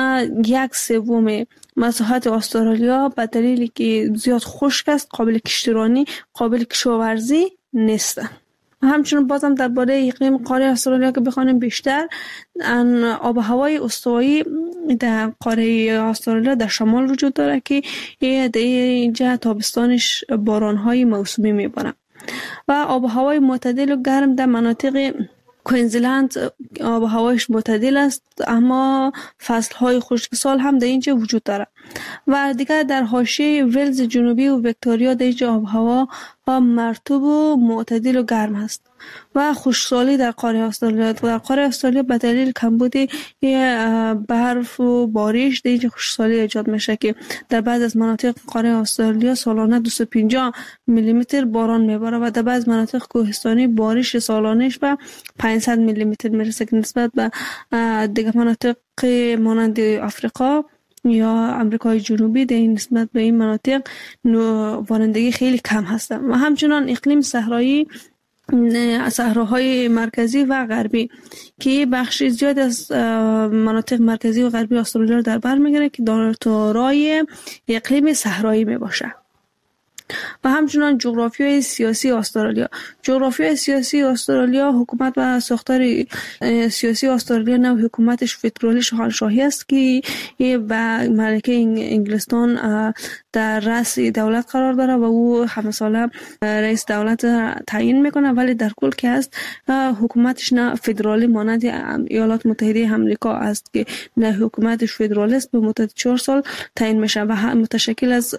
1/3 مساحت استرالیا به دلیلی که زیاد خشک است قابل کشتیرانی، قابل کشاورزی نیست. همچنین بازم درباره اقلیم قاره استرالیا که بخوانیم بیشتر، آب و هوای استوایی در قاره استرالیا در شمال وجود داره که در اینجا تابستانش باران‌های موسمی میباره و آب و هوای معتدل و گرم در مناطق کوینزلند آب و هوایش معتدل است، اما فصل‌های خشک سال هم در اینجا وجود داره. و دیگر در حاشیه ولز جنوبی و ویکتوریا در اینجا آب و هوا مرطوب و معتدل و گرم است. و خشکسالی در قاره استرالیا، در قاره استرالیا به دلیل کمبود برف و بارش در اینجا خشکسالی ایجاد میشه که در بعض از مناطق قاره استرالیا سالانه 250 میلیمتر باران میباره و در بعض مناطق کوهستانی بارش سالانش به 500 میلیمتر میرسه که نسبت به دیگر مناطق مانند آفریقا یا امریکای جنوبی در این نسبت به این مناطق بارندگی خیلی کم هست. و همچنان اقلیم صحرایی، صحراهای مرکزی و غربی که بخش زیاد از مناطق مرکزی و غربی استرالیا در بر میگیره که دارای اقلیم صحرایی میباشه. و همچنان جغرافیای سیاسی استرالیا. جغرافیای سیاسی استرالیا، حکومت و ساختار سیاسی استرالیا نوع حکومتش فدرالی شاهنشاهی است که با ملکه انگلستان در رأس دولت قرار داره و او همه ساله رئیس دولت تعیین میکنه، ولی در کل که است حکومتش نه فدرالی مانند ایالات متحده آمریکا است که نه حکومتش فدرالی است، به مدت 4 سال تعیین میشه و متشکل از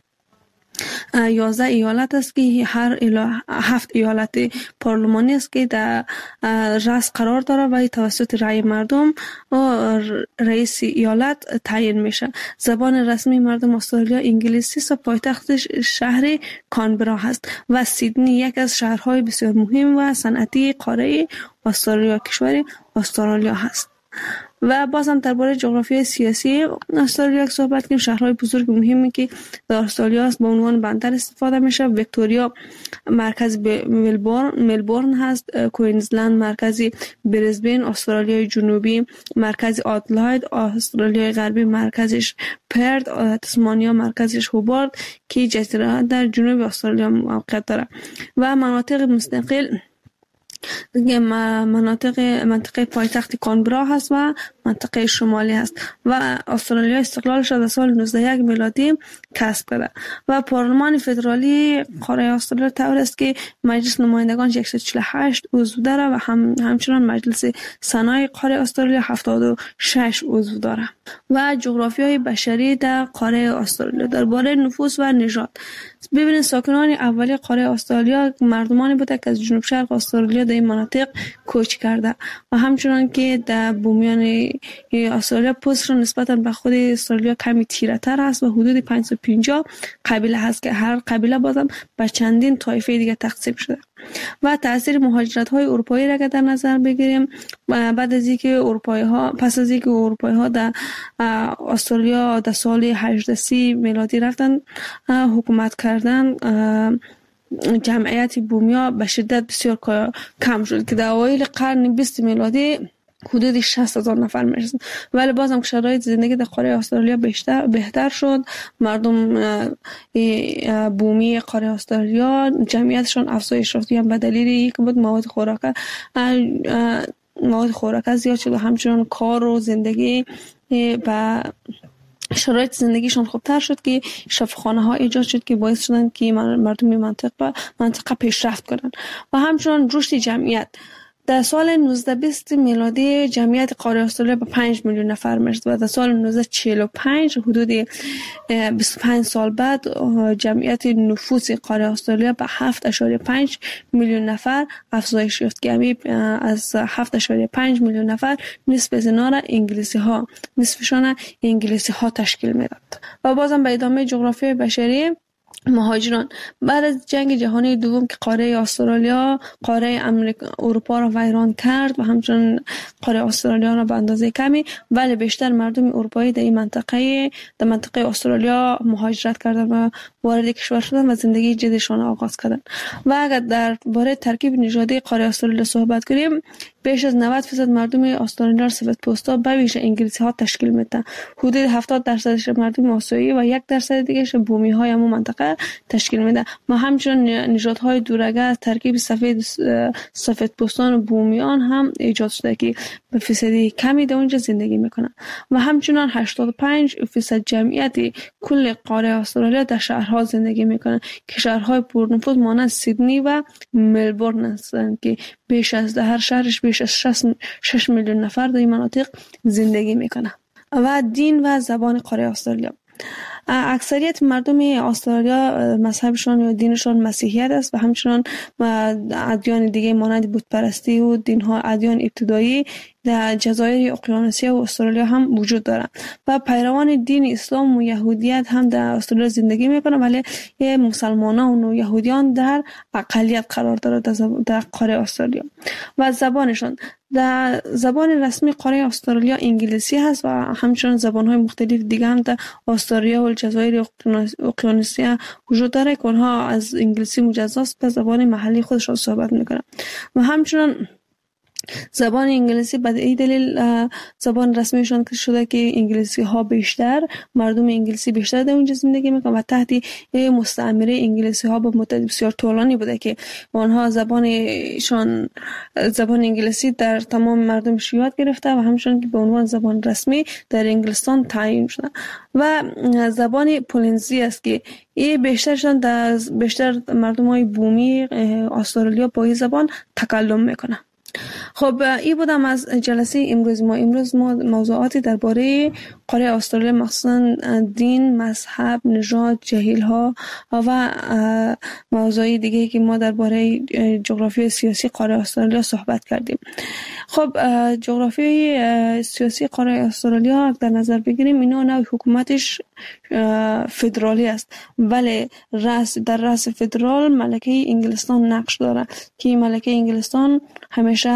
11 ایالت است که هر 7 ایالت پارلمانی است که در رأس قرار داره و توسط رأی مردم و رئیس ایالت تعیین میشه. زبان رسمی مردم استرالیا انگلیسی است و پایتختش شهر کانبرا هست و سیدنی یک از شهرهای بسیار مهم و صنعتی قاره استرالیا کشور استرالیا هست. و بازم درباره جغرافیای سیاسی استرالیا صحبت کنیم. شهرهای بزرگ مهمی که در استرالیا است با عنوان بندر استفاده میشه. ویکتوریا مرکز ملبورن هست، کوینزلند مرکز بریزبن، استرالیای جنوبی مرکز آدلاید، استرالیای غربی مرکزش پرت، تسمانیا مرکزش هوبارت که جزیره در جنوب استرالیا موقعیت داره. و مناطق مستقل منطقه پایتخت کانبرا هست و منطقه شمالی هست و استرالیا استقلالش در سال 1901 میلادی کسب کرده و پارلمان فدرالی قاره استرالیا طور است که مجلس نمایندگان 148 عضو داره و همچنان مجلس سنای قاره استرالیا 76 عضو داره. و جغرافیای بشری در قاره استرالیا. درباره نفوس و نژاد ببینید، ساکنان اولیه قاره استرالیا مردمانی بوده که از جنوب شرق استرالیا در این مناطق کوچ کرده و همچنان که در بومیان استرالیا پوستشون نسبتا به خود استرالیا کمی تیره تر است و حدود 550 قبیله هست که هر قبیله بازم به چندین طایفه دیگه تقسیم شده. و تاثیر مهاجرت های اروپایی را که در نظر بگیریم، بعد از اینکه اروپایی ها در استرالیا در سال 1830 میلادی رفتن حکومت کردن، جمعیت بومیا به شدت بسیار کم شد که در اوایل قرن 20 میلادی حدود 60,000 نفر میرسند. ولی بازم شرایط زندگی در قاره استرالیا بهتر شد. مردم بومی قاره استرالیا جمعیتشون افزایش یافت، هم به دلیل یک بود مواد خوراک زیاد شد و همچنان کار و زندگی و شرایط زندگیشون خوبتر شد که شفاخانه ها ایجاد شد که باعث شدن که مردم منطقه پیشرفت کنند و همچنان رشد جمعیت. در سال 1920 میلادی جمعیت قاره استرالیا به 5 میلیون نفر میرسید و در سال 1945 حدود 25 سال بعد جمعیت نفوس قاره استرالیا به 7.5 میلیون نفر افزایش یافت که از 7.5 میلیون نفر نصفشون انگلیسی ها تشکیل میداد. و بازم به ادامه جغرافیای بشری، مهاجران بعد از جنگ جهانی دوم که قاره استرالیا قاره اروپا را ویران کرد و همچنین قاره استرالیا را به اندازه کمی، ولی بیشتر مردم اروپایی در منطقه استرالیا مهاجرت کردند و وارد کشور شدند و زندگی جدیدشان آغاز کردند. و اگر درباره ترکیب نژادی قاره استرالیا صحبت کنیم، بیش از 90% مردم استرالیا سفیدپوستا به ویژه انگلیسی ها تشکیل میدن. حدود 70% مردم آسیایی و 1% دیگه بومی های همون منطقه تشکیل میده. ما همچنین نژادهای دورگه از ترکیب سفیدپوستان و بومیان هم ایجاد شده که به فیصدی کمی در اونجا زندگی میکنن و همچنین 85% جمعیت کل قاره استرالیا در شهرها زندگی میکنن که شهرهای پرنفوذ مانند سیدنی و ملبورن هستند که بیش از در هر شهرش بیش از 6 میلیون نفر در این مناطق زندگی میکنن. و دین و زبان قاره استرالیا، اکثریت مردم استرالیا مذهبشون و دینشون مسیحیت است و همچنان ادیان دیگه مانند بت پرستی و ادیان ابتدایی در جزایر اقیانوسیا و استرالیا هم وجود دارند و پیروان دین اسلام و یهودیت هم در استرالیا زندگی میکنند، ولی مسلمانان و یهودیان در اقلیت قرار دارند در قاره استرالیا. و زبانشان، در زبان رسمی قاره استرالیا انگلیسی هست و همچنین زبان‌های مختلف دیگه هم در استرالیا و جزایر اقیانوسیا وجود داره که آنها از انگلیسی مجزاست به زبان محلی خودشان صحبت میکنند. و همچنین زبان انگلیسی به این دلیل زبان رسمیشان شده که مردم انگلیسی بیشتر در اونجا زندگی میکنن و تحت مستعمره انگلیسی ها به مدت بسیار طولانی بوده که آنها زبان انگلیسی در تمام مردمش یاد گرفته و همچنین که به عنوان زبان رسمی در انگلستان تعیین شده. و زبان پولنزی است که بیشتر مردم های بومی استرالیا با این زبان تکلم میکنن. خب این بودم از جلسه امروز ما موضوعاتی درباره قاره استرالیا مخصوصا دین، مذهب، نژاد، جهیل ها و موضوعی دیگه که ما درباره جغرافی سیاسی قاره استرالیا صحبت کردیم. خب جغرافی سیاسی قاره استرالیا در نظر بگیریم، اینا نوع حکومتش فدرالی است، ولی در رأس فدرال ملکه انگلستان نقش داره که ملکه انگلستان همیشه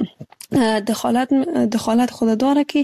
دخالت خود داره که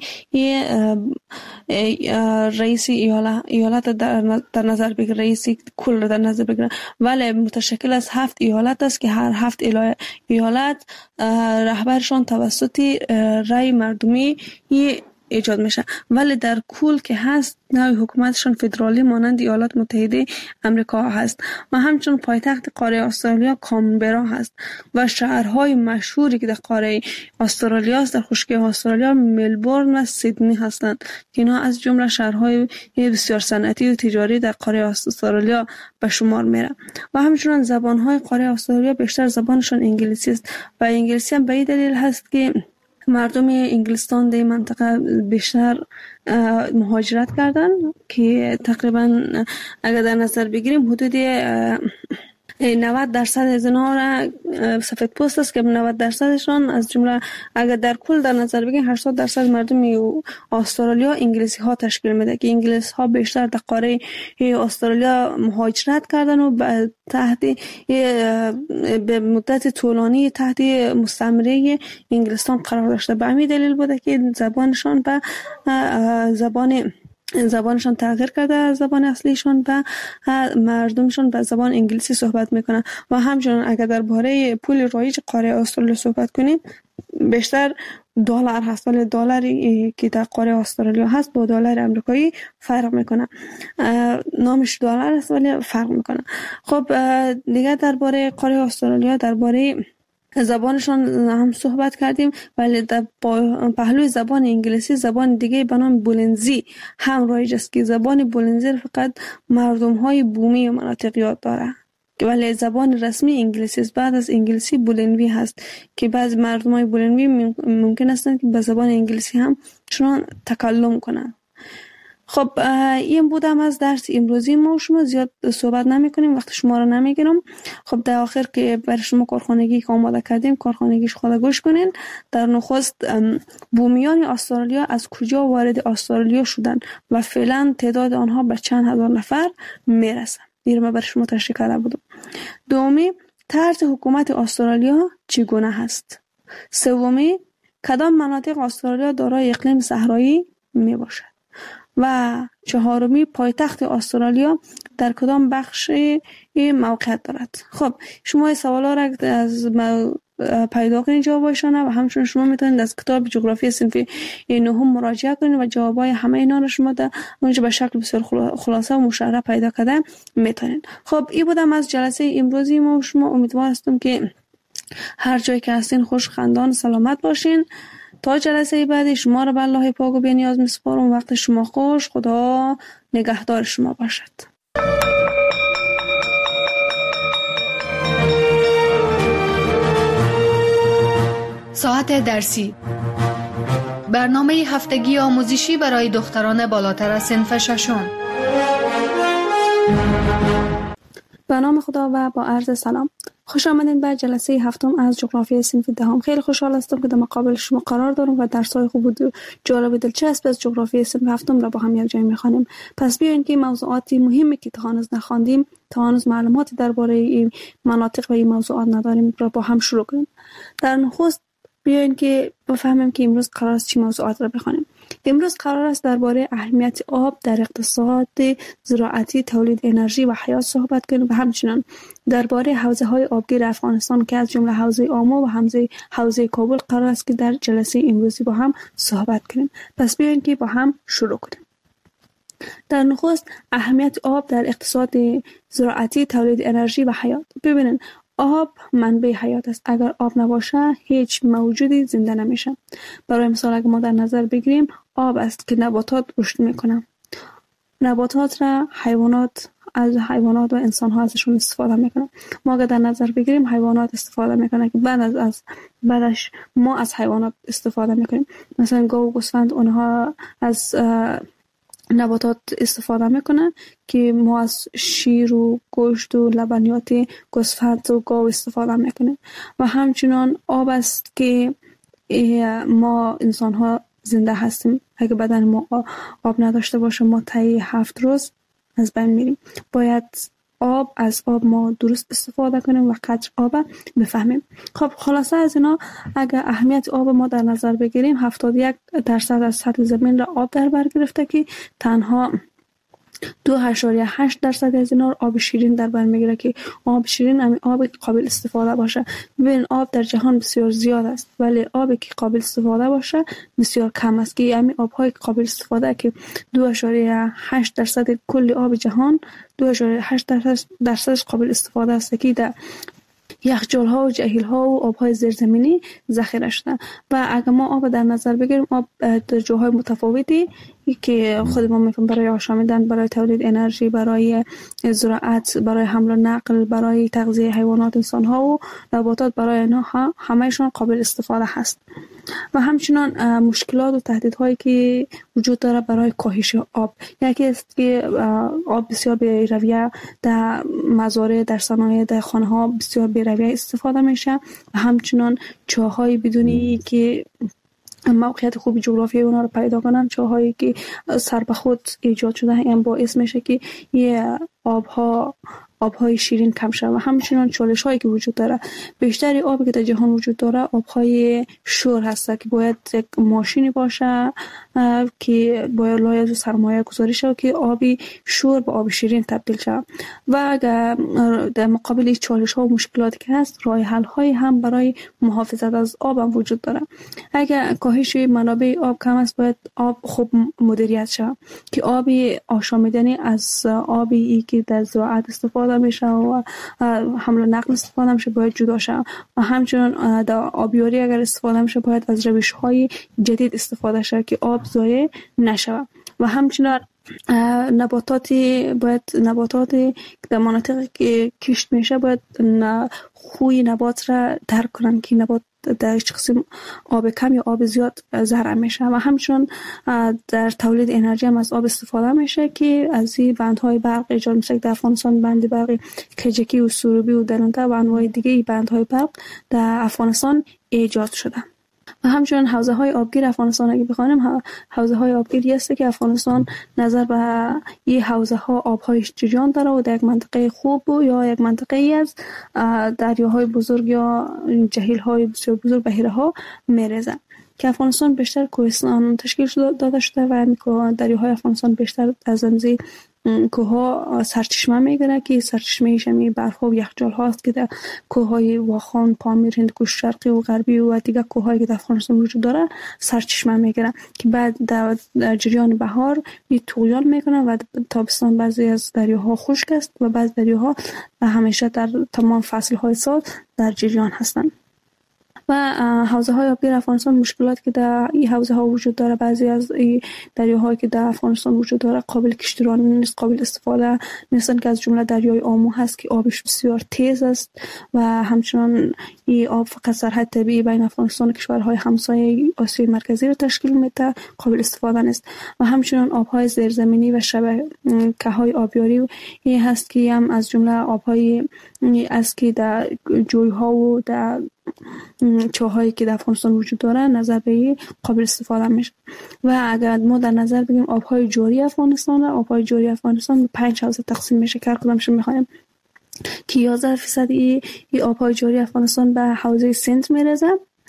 رئیس ایالت در نظر بگیره، رئیس کل در نظر بگیره، ولی متشکل از 7 ایالت است که هر 7 ایالت رهبرشان توسط رای مردمی ایجاد میشه، ولی در کل که هست نوع حکومتشون فدرالی مانند ایالات متحده امریکا هست و همچنین پایتخت قاره استرالیا کانبرا هست و شهرهای مشهوری که در قاره استرالیا است در خشکی استرالیا ملبورن و سیدنی هستند که اینا از جمله شهرهای بسیار صنعتی و تجاری در قاره استرالیا به شمار میره. و همچنین زبانهای قاره استرالیا بیشتر زبانشون انگلیسی است و انگلیسی هم به این دلیل هست که مردم انگلستان در منطقه بیشتر مهاجرت کردن که تقریبا اگر در نظر بگیریم حدود 90% از اینها را سفید پوست است که 90%شان از جمله اگر در کل در نظر بگیریم 80% مردم استرالیا انگلیسی ها تشکیل میده که انگلیس ها بیشتر در قاره استرالیا مهاجرت کردن و به مدت طولانی تحت مستعمره انگلستان قرار داشته. به همین دلیل بوده که زبانشان به زبانشان تغییر کرده از زبان اصلیشان و مردمشان به زبان انگلیسی صحبت میکنن. و همچنین اگر درباره پول رایج قاره استرالیا صحبت کنیم بیشتر دلار هست، ولی دلاری که در قاره استرالیا هست با دلار آمریکایی فرق میکنه. نامش دلار است ولی فرق میکنه. خب دیگه درباره قاره استرالیا درباره زبانشان هم صحبت کردیم، ولی در پهلوی زبان انگلیسی زبان دیگه به نام بولنزی هم رایج است که زبان بولنزی فقط مردم های بومی مناطق یاد داره، ولی زبان رسمی انگلیسی است. بعد از انگلیسی بولنوی هست که بعض مردم های بولنوی ممکن است که به زبان انگلیسی هم چنان تکلم کنند. خب این بودم از درس امروزی ما. شما زیاد صحبت نمی کنیم، وقت شما رو نمیگیرم. خب در آخر که برای شما کارخانگی که آماده کردیم کارخانگیش خود گوش کنین. در نخست بومیان استرالیا از کجا وارد استرالیا شدن و فعلا تعداد آنها به چند هزار نفر میرسن. این رو برای شما تشریح کرده بودم. دومی، طرز حکومت استرالیا چگونه هست. سومی، کدام مناطق استرالیا دارای اقلیم صحرایی می باشد. و چهارمی، پایتخت استرالیا در کدام بخش موقعیت دارد. خب شما سوالا را از پیدا کنید جوابایشان و همچنین شما میتونید از کتاب جغرافی صنف 9 مراجعه کنید و جوابای همه اینا رو شما در اونجا به شکل بسیار خلاصه و مشرح پیدا کرده میتونید. خب این بودم از جلسه امروزی ما. شما امیدوار هستم که هر جایی که هستین خوش خندان سلامت باشین. تا جلسه بعدی شما را به الله پاک و بی‌نیاز میسپارم. وقت شما خوش. خدا نگهدار شما باشد. ساعت درسی، برنامه هفتگی آموزشی برای دختران بالاتر از صنف ششم. به نام خدا و با عرض سلام. خوش آمدین به جلسه هفتم از جغرافی صنف دهم. خیلی خوشحال هستم که در مقابل شما قرار دارم و درس‌های خوب و جالب و دلچسب از جغرافی صنف هفتم را با هم یک جای می‌خوانیم. پس بیاین که موضوعاتی مهمی که تا هنوز نخواندیم، تا هنوز معلوماتی درباره این مناطق و این موضوعات نداریم را با هم شروع کنیم. در نخست بیاین که بفهمیم که امروز قرار است چه موضوعات را بخوانیم. امروز قرار است درباره اهمیت آب در اقتصاد زراعتی، تولید انرژی و حیات صحبت کنیم و همچنین درباره حوزه‌های آبگیر افغانستان که از جمله حوزه آمو و حوزه کابل قرار است که در جلسه امروزی با هم صحبت کنیم. پس بیاین که با هم شروع کنیم. در نخست اهمیت آب در اقتصاد زراعتی، تولید انرژی و حیات. ببینید آب منبع حیات است. اگر آب نباشه هیچ موجودی زنده نمیشه. برای مثال اگر ما در نظر بگیریم آب است که نباتات رشد میکنن. نباتات را حیوانات و انسان ها ازشون استفاده میکنن. ما اگر در نظر بگیریم حیوانات استفاده میکنن که بعدش ما از حیوانات استفاده میکنیم. مثلا گاو و گوسفند اونها از نباتات استفاده میکنن که ما از شیر و گوشت و لبنیات گوسفند و گاو استفاده میکنیم. و همچنان آب است که ما انسان ها زنده هستیم. اگه بدن ما آب نداشته باشه ما طی 7 روز از بین میریم. باید از آب ما درست استفاده کنیم و قدر آب بفهمیم. خب خلاصه از اینا اگر اهمیت آب ما در نظر بگیریم 71% از سطح زمین را آب در بر گرفته که تنها 2.8% از اینا آب شیرین در بر میگیره که آب شیرین همین آب قابل استفاده باشه. ببین آب در جهان بسیار زیاد است ولی آبی که قابل استفاده باشه بسیار کم است که همین آب‌های قابل استفاده که 2.8% کل آب جهان 2.8% قابل استفاده است که در یخچال‌ها و جهیل‌ها و آب‌های زیرزمینی ذخیره شده. و اگر ما آب در نظر بگیریم آب در جاهای متفاوتی که خود ما می‌فهمیم برای آشامیدن، برای تولید انرژی، برای زراعت، برای حمل و نقل، برای تغذیه حیوانات، انسان‌ها و نباتات، برای اینها همه‌شون قابل استفاده هست. و همچنان مشکلات و تهدیدهایی که وجود داره برای کاهش آب. یکی است که آب بسیار به رویه در مزارع، در صنایع، در خانه ها بسیار به رویه استفاده میشه و همچنان چاهای بدونی که موقعیت خوبی جغرافیایی اونا رو پیدا کنن، چاهایی که سر به خود ایجاد شده هم باعث میشه که یه آبهای شیرین کم شد. و همچنان چالش هایی که وجود داره، بیشتری آبی که در جهان وجود داره آبهای شور هست که باید یک ماشینی باشه که باید لایه سرمایه گذاری شد که آبی شور به آب شیرین تبدیل شد. و اگر در مقابل چالش ها و مشکلاتی که هست، راه حل هایی هم برای محافظت از آب هم وجود داره. اگر کاهش منابع آب کم است، باید آب خوب مدیریت شود که آبی آشامیدنی از آبی که در زراعت استفاده میشه و حمل و نقل استفاده میشه باید جدا شود. و همچنان در آبیاری اگر استفاده میشه باید از روش های جدید استفاده شود که آب ضایع نشود. و همچنان نباتاتی در مناطقی که کشت میشه باید خوی نبات را درک کنن که نبات در چه قسم آب کم یا آب زیاد ضرر میشه. و همچنان در تولید انرژی هم از آب استفاده میشه که از این بندهای برق ایجاد میشه. در افغانستان بند برق کجکی و سروبی و درونتا و انواع دیگه بندهای برق در افغانستان ایجاد شده. و همچنان حوزه های آبگیر افغانستان اگه بخوانیم، حوزه های آبگیری هست که افغانستان نظر به این حوزه ها آبهای جریان داره و در یک منطقه خوب یا یک منطقه ای از دریاهای بزرگ یا جهیل های بسیار بزرگ بحیره ها میریزه که افغانستان بیشتر کوهستان تشکیل داده شده و دریاهای افغانستان بیشتر از امزی کوها سرچشمه میگیره که سرچشمه شمی برف ها و یخچال هاست که در کوههای واخان، پامیر، هندوکش شرقی و غربی و دیگر کوهایی که در افغانستان وجود داره سرچشمه میگیره که بعد در جریان بهار طغیان میکنه و تابستان بعضی از دریاها خشک است و بعضی دریاها همیشه در تمام فصل های سال در جریان هستند. و حوزه های آبگیر افغانستان مشکلات که در این حوزه ها وجود داره، بعضی از دریاهایی که در افغانستان وجود داره قابل کشتیرانی نیست، قابل استفاده نیستن که از جمله دریای آمو هست که آبش بسیار تیز است و همچنان این آب فقط سرحد طبیعی بین افغانستان و کشورهای همسایه آسیای مرکزی رو تشکیل میده، قابل استفاده نیست. و همچنان آبهای زیرزمینی و شبکه‌های آبیاری هست که هم از جمله آبهای است که در جوی‌ها و در چاهایی که در افغانستان وجود داره نظر به قابل استفاده میشه. و اگر ما در نظر بگیریم آبهای جاری افغانستان به 5 حوزه تقسیم میشه که هر کدامش میخوایم که 11% ای آبهای جاری افغانستان به حوزه سند میرسه،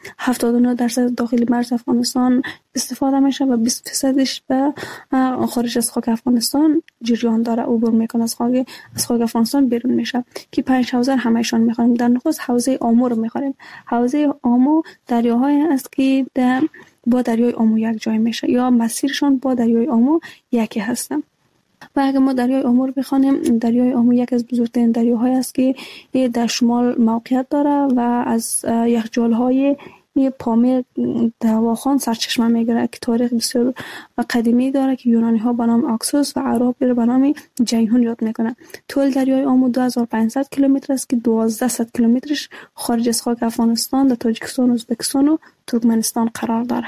79% داخل مرز افغانستان استفاده میشه و 20%ش به خارج از خاک افغانستان جریان داره، عبور میکنه از خاک افغانستان بیرون میشه که 5 حوزه همشون میخوایم. در نخست حوزه آمو رو میخوایم. حوزه آمو دریاهایی است که با دریای آمو یک جای میشه یا مسیرشون با دریای آمو یکی هستن. و اگر ما دریای آمو رو بخوانیم، دریای آمو یک از بزرگترین دریاهای است که در شمال موقعیت داره و از یخچال‌های پامیر در واخان سرچشمه میگیره که تاریخ بسیار قدیمی داره که یونانی ها به نام آکسوس و عرب به نام جیهون یاد میکنه. طول دریای آمو 2500 کیلومتر است که 1200 کیلومترش خارج از خاک افغانستان در تاجیکستان، ازبکستان و ترکمنستان قرار داره.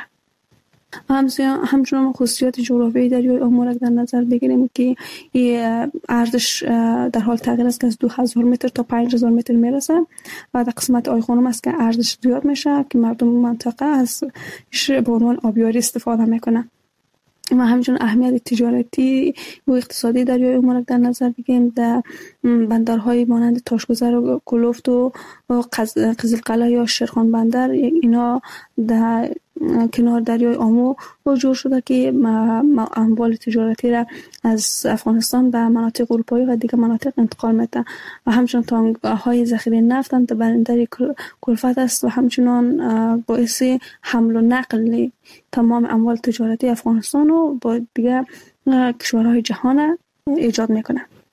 همچنان خصوصیات جغرافیایی دریای آمو را در نظر بگیریم که ارزش در حال تغییر است که از 2000 متر تا 5000 متر میرسه و در قسمت آی خانم است که ارزش زیاد میشه که مردم منطقه از به عنوان آبیاری استفاده میکنن. و همچنین اهمیت تجارتی و اقتصادی دریای آمو را در نظر بگیریم. در بندرهای مانند تاشگذر و کلفت و قزلقلعه یا شیرخان بندر، اینا در کنار دریای آمو جور شده که اموال تجارتی را از افغانستان به مناطق اروپایی و دیگر مناطق انتقال میده. و همچنین تانک‌های ذخیره نفت هم در بندر کلفت است و همچنین باعث حمل و نقل تمام اموال تجارتی افغانستان رو با دیگر کشورهای جهان ایجاد میکنه.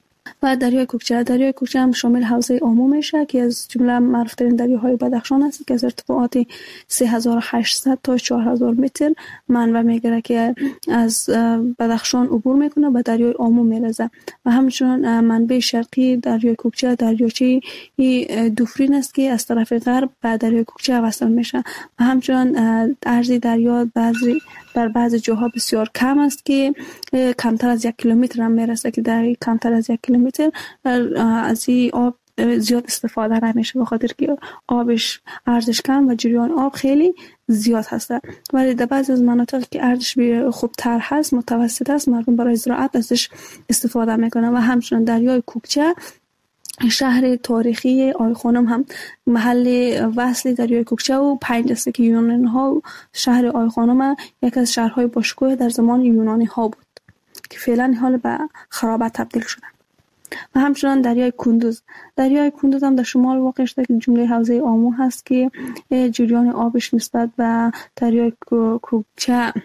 و دریای کوکچه هم شامل حوزه آمو میشه که از جمله معروف‌ترین دریاهای بدخشان است که از ارتفاعات 3800 تا 4000 متر منبع میگیره که از بدخشان عبور میکنه به دریای آمو میرسه و همچنین منبع شرقی دریای کوکچه دریاچه دوفرین است که از طرف غرب به دریای کوکچه وصل میشه و همچنین عرض دریا در بعض جاها بسیار کم است که کمتر از 1 کیلومتر هم میرسه که در کمتر از 1 کیلومتر از این آب زیاد استفاده نمیشه به خاطر که آبش ارزش کم و جریان آب خیلی زیاد هست. ولی در بعضی از مناطق که ارزش خوبتر هست متوسط است مردم برای زراعت ازش استفاده میکنن و همچنین دریای کوکچه شهر تاریخی آی خانم هم محل وصل دریای کوکچه و پنج است که یونانی ها شهر آی خانم یک از شهرهای باشکوه در زمان یونانی ها بود که فعلا حال به خرابت تبدیل شده. و همچنان دریای کندوز هم در شمال واقع شده که جمله حوزه آمو هست که جریان آبش نسبت به دریای کوکچه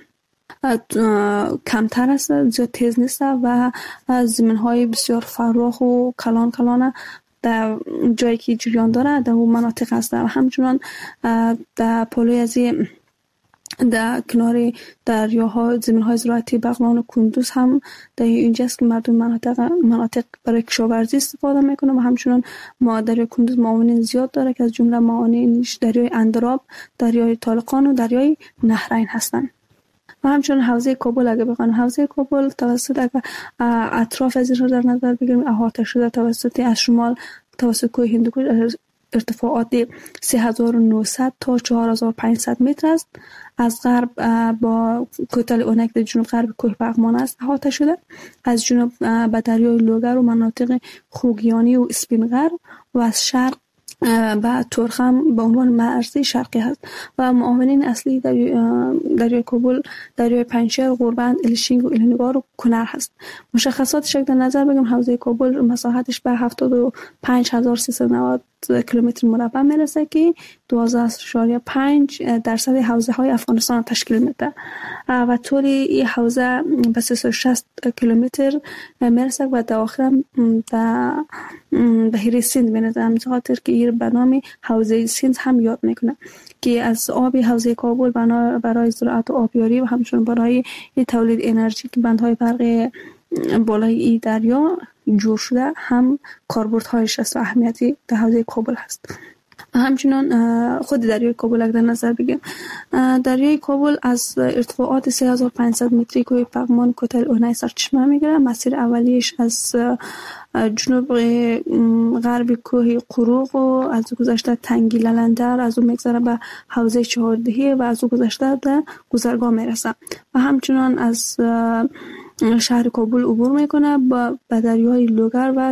کمتر است، زیاد تیز نیست و زمین‌های بسیار فراخ و کلان در جایی که جریان داره در اون مناطق هست و همچنان در پلوی از در کنار دریاها زمین‌های زراعتی بغلان و کندوز هم در اینجاست که مردم مناطق برای کشاورزی استفاده میکنه و همچنان دریای کندوز معاونین زیاد داره که از جمله معاونینش دریای اندراب، دریای طالقان و دریای نهرین هستند. و همچنین حوزه کابل اگه بخوایم حوزه کابل توسط اطراف از این رو در نظر بگیریم احاطه شده توسط از شمال توسط کوه هندوکش ارتفاعات 3900 تا 4500 متر است. از غرب با کوتل اونک در جنوب غرب کوه پغمان است احاطه شده. از جنوب به دریای لوگر و مناطق خوگیانی و اسپینغر و از شرق و ترخم به عنوان مرزی شرقی هست و معاونین اصلی دریای کابل دریای پنجشیر، غربند، الشینگ و الینگار و کنر هست. مشخصاتش در نظر بگیم حوزه کابل مساحتش به 75390 کیلومتر مربع میرسه که 12.5% حوزه های افغانستان تشکیل میده و طول این حوزه به 360 کیلومتر میرسه و در آخر به بحیره سند میرسه. همین خاطر که این به نام حوزه سند هم یاد میکنه که از آب حوزه کابل برای زراعت و آبیاری و همچنین برای تولید انرژی که بندهای برق بالای این دریا جور شده هم کاربردهایش است و اهمیتی در حوزه کابل هست. همچنان خود دریای کابل اگر در نظر بگیم دریای کابل از ارتفاعات 3500 متری کوه پغمان کوتل اونای سرچشمه میگیره. مسیر اولیش از جنوب غرب کوه قروق و از گذشته تنگی للندر از اون میگذره به حوزه چهاردهی و از اون گذشته به گذرگاه میرسه و همچنان از شهر کابل عبور میکنه به دریای لوگر و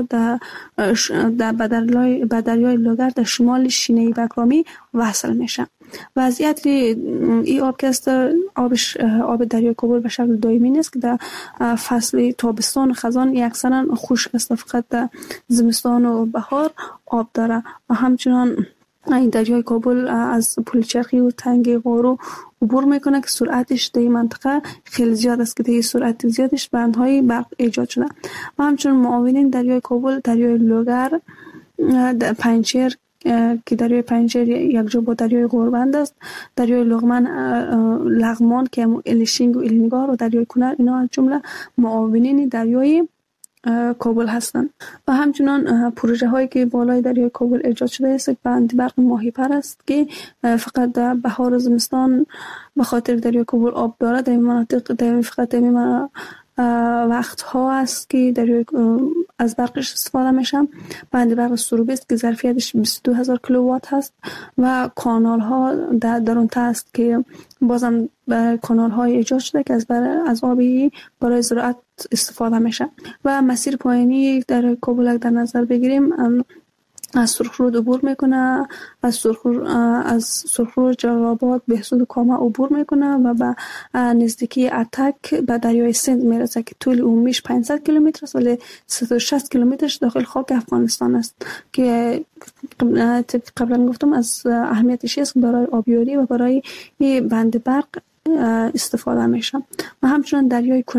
به دریای لوگر در شمال شینه بکرامی وصل میشه. وضعیت این آب که است آب دریای کابل به شکل دائمی نیست که در فصل تابستان خزان اکثرا خشک است، فقط در زمستان و بهار آب داره و همچنان این دریای کابل از پل چرخی و تنگه غارو عبور میکنه که سرعتش در این منطقه خیلی زیاد است که در این سرعت زیادش بندهای برق ایجاد شده و همچنین معاونین دریای کابل دریای لوگر پنجشیر که دریای پنجشیر یک جا با دریای غربند است، دریای لغمان که الشینگ و الینگار و دریای کنر اینا از جمله معاونین دریای کابل هستند و همچنان پروژه هایی که بالای دریای کابل ایجاد شده است بند برق ماهی پر است که فقط در بهار و زمستان به خاطر دریای کابل آب داره. در این مناطق فقط وقت ها است که از برقش استفاده میشم. بند برق سروبی است که ظرفیتش 22000 کیلووات هست و کانال ها در اون است که بازم کانال های ایجاد شده که از آبی برای زراعت استفاده میشه و مسیر پایینی در کابل در نظر بگیریم از سرخرود عبور میکنه، از سرخرود جلال‌آباد بهسود و کامه عبور میکنه و به نزدیکی اتک به دریای سند میرسه که طول عمومیش 500 کیلومتر است ولی 360 کیلومترش داخل خاک افغانستان است که قبلا گفتم از اهمیتش است برای آبیاری و برای بند برق استفاده میشه. و همچنین دریای کنر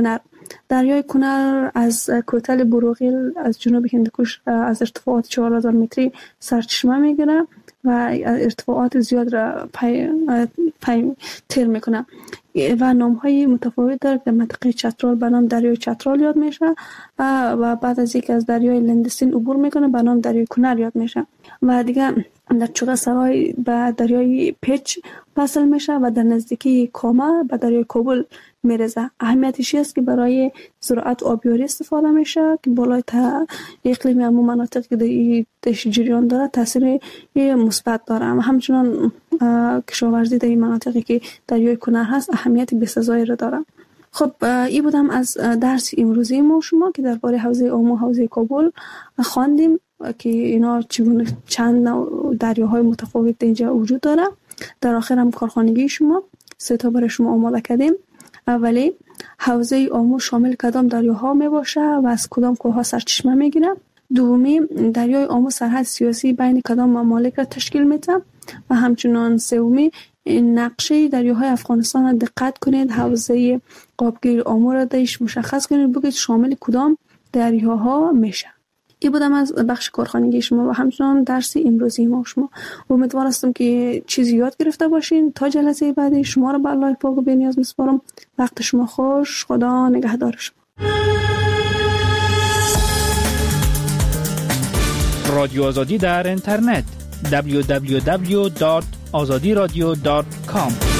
دریای کنر از کوتل بروغیل از جنوب هندوکش از ارتفاعات 4000 متری سرچشمه میگیره و ارتفاعات زیاد را پی تیر میکنه و نام‌های متفاوت داره. در منطقه چترال به نام دریای چترال یاد میشه و بعد از اینکه از دریای لندستین عبور میکنه به نام دریای کنر یاد میشه و دیگه در چوغه سرای به دریای پیچ وصل میشه و در نزدیکی کاما به دریای کابل میرسه. اهمیتش است که برای زراعت آبیاری استفاده میشه که بالای اقلیم همون مناطقی که دش جریان داره تاثیر مثبت داره و همچنان کشاورزی در این مناطقی که دریای کنر هست اهمیت بسزایی را داره. خب این بودم از درس امروزی ما شما که درباره حوزه آمو و حوزه کابل خواندیم که اینا چگونه چند نوع دریاهای متفاوت اینجا وجود داره. در آخر هم کارخانگی شما 3 تا برای شما آماده کردیم. اولی حوزه آمو شامل کدام دریاها می باشه و از کدام کوهها سرچشمه میگیره. دومی دریای آمو سرحد سیاسی بین کدام ممالک را تشکیل میده و همچنان سومی نقشه دریاهای افغانستان را دقت کنید، حوزه آبگیر آمو را دیش مشخص کنید، بگید شامل کدام دریاها میشه. این بودم از بخش کارخانگی شما و همچنان درس امروزی ما شما. امیدوار هستم که چیزی یاد گرفته باشین. تا جلسه بعدی شما را به الله پاک و بی‌نیاز میسپارم. وقت شما خوش. خدا نگهدار شما. رادیو آزادی در اینترنت www.azadiradio.com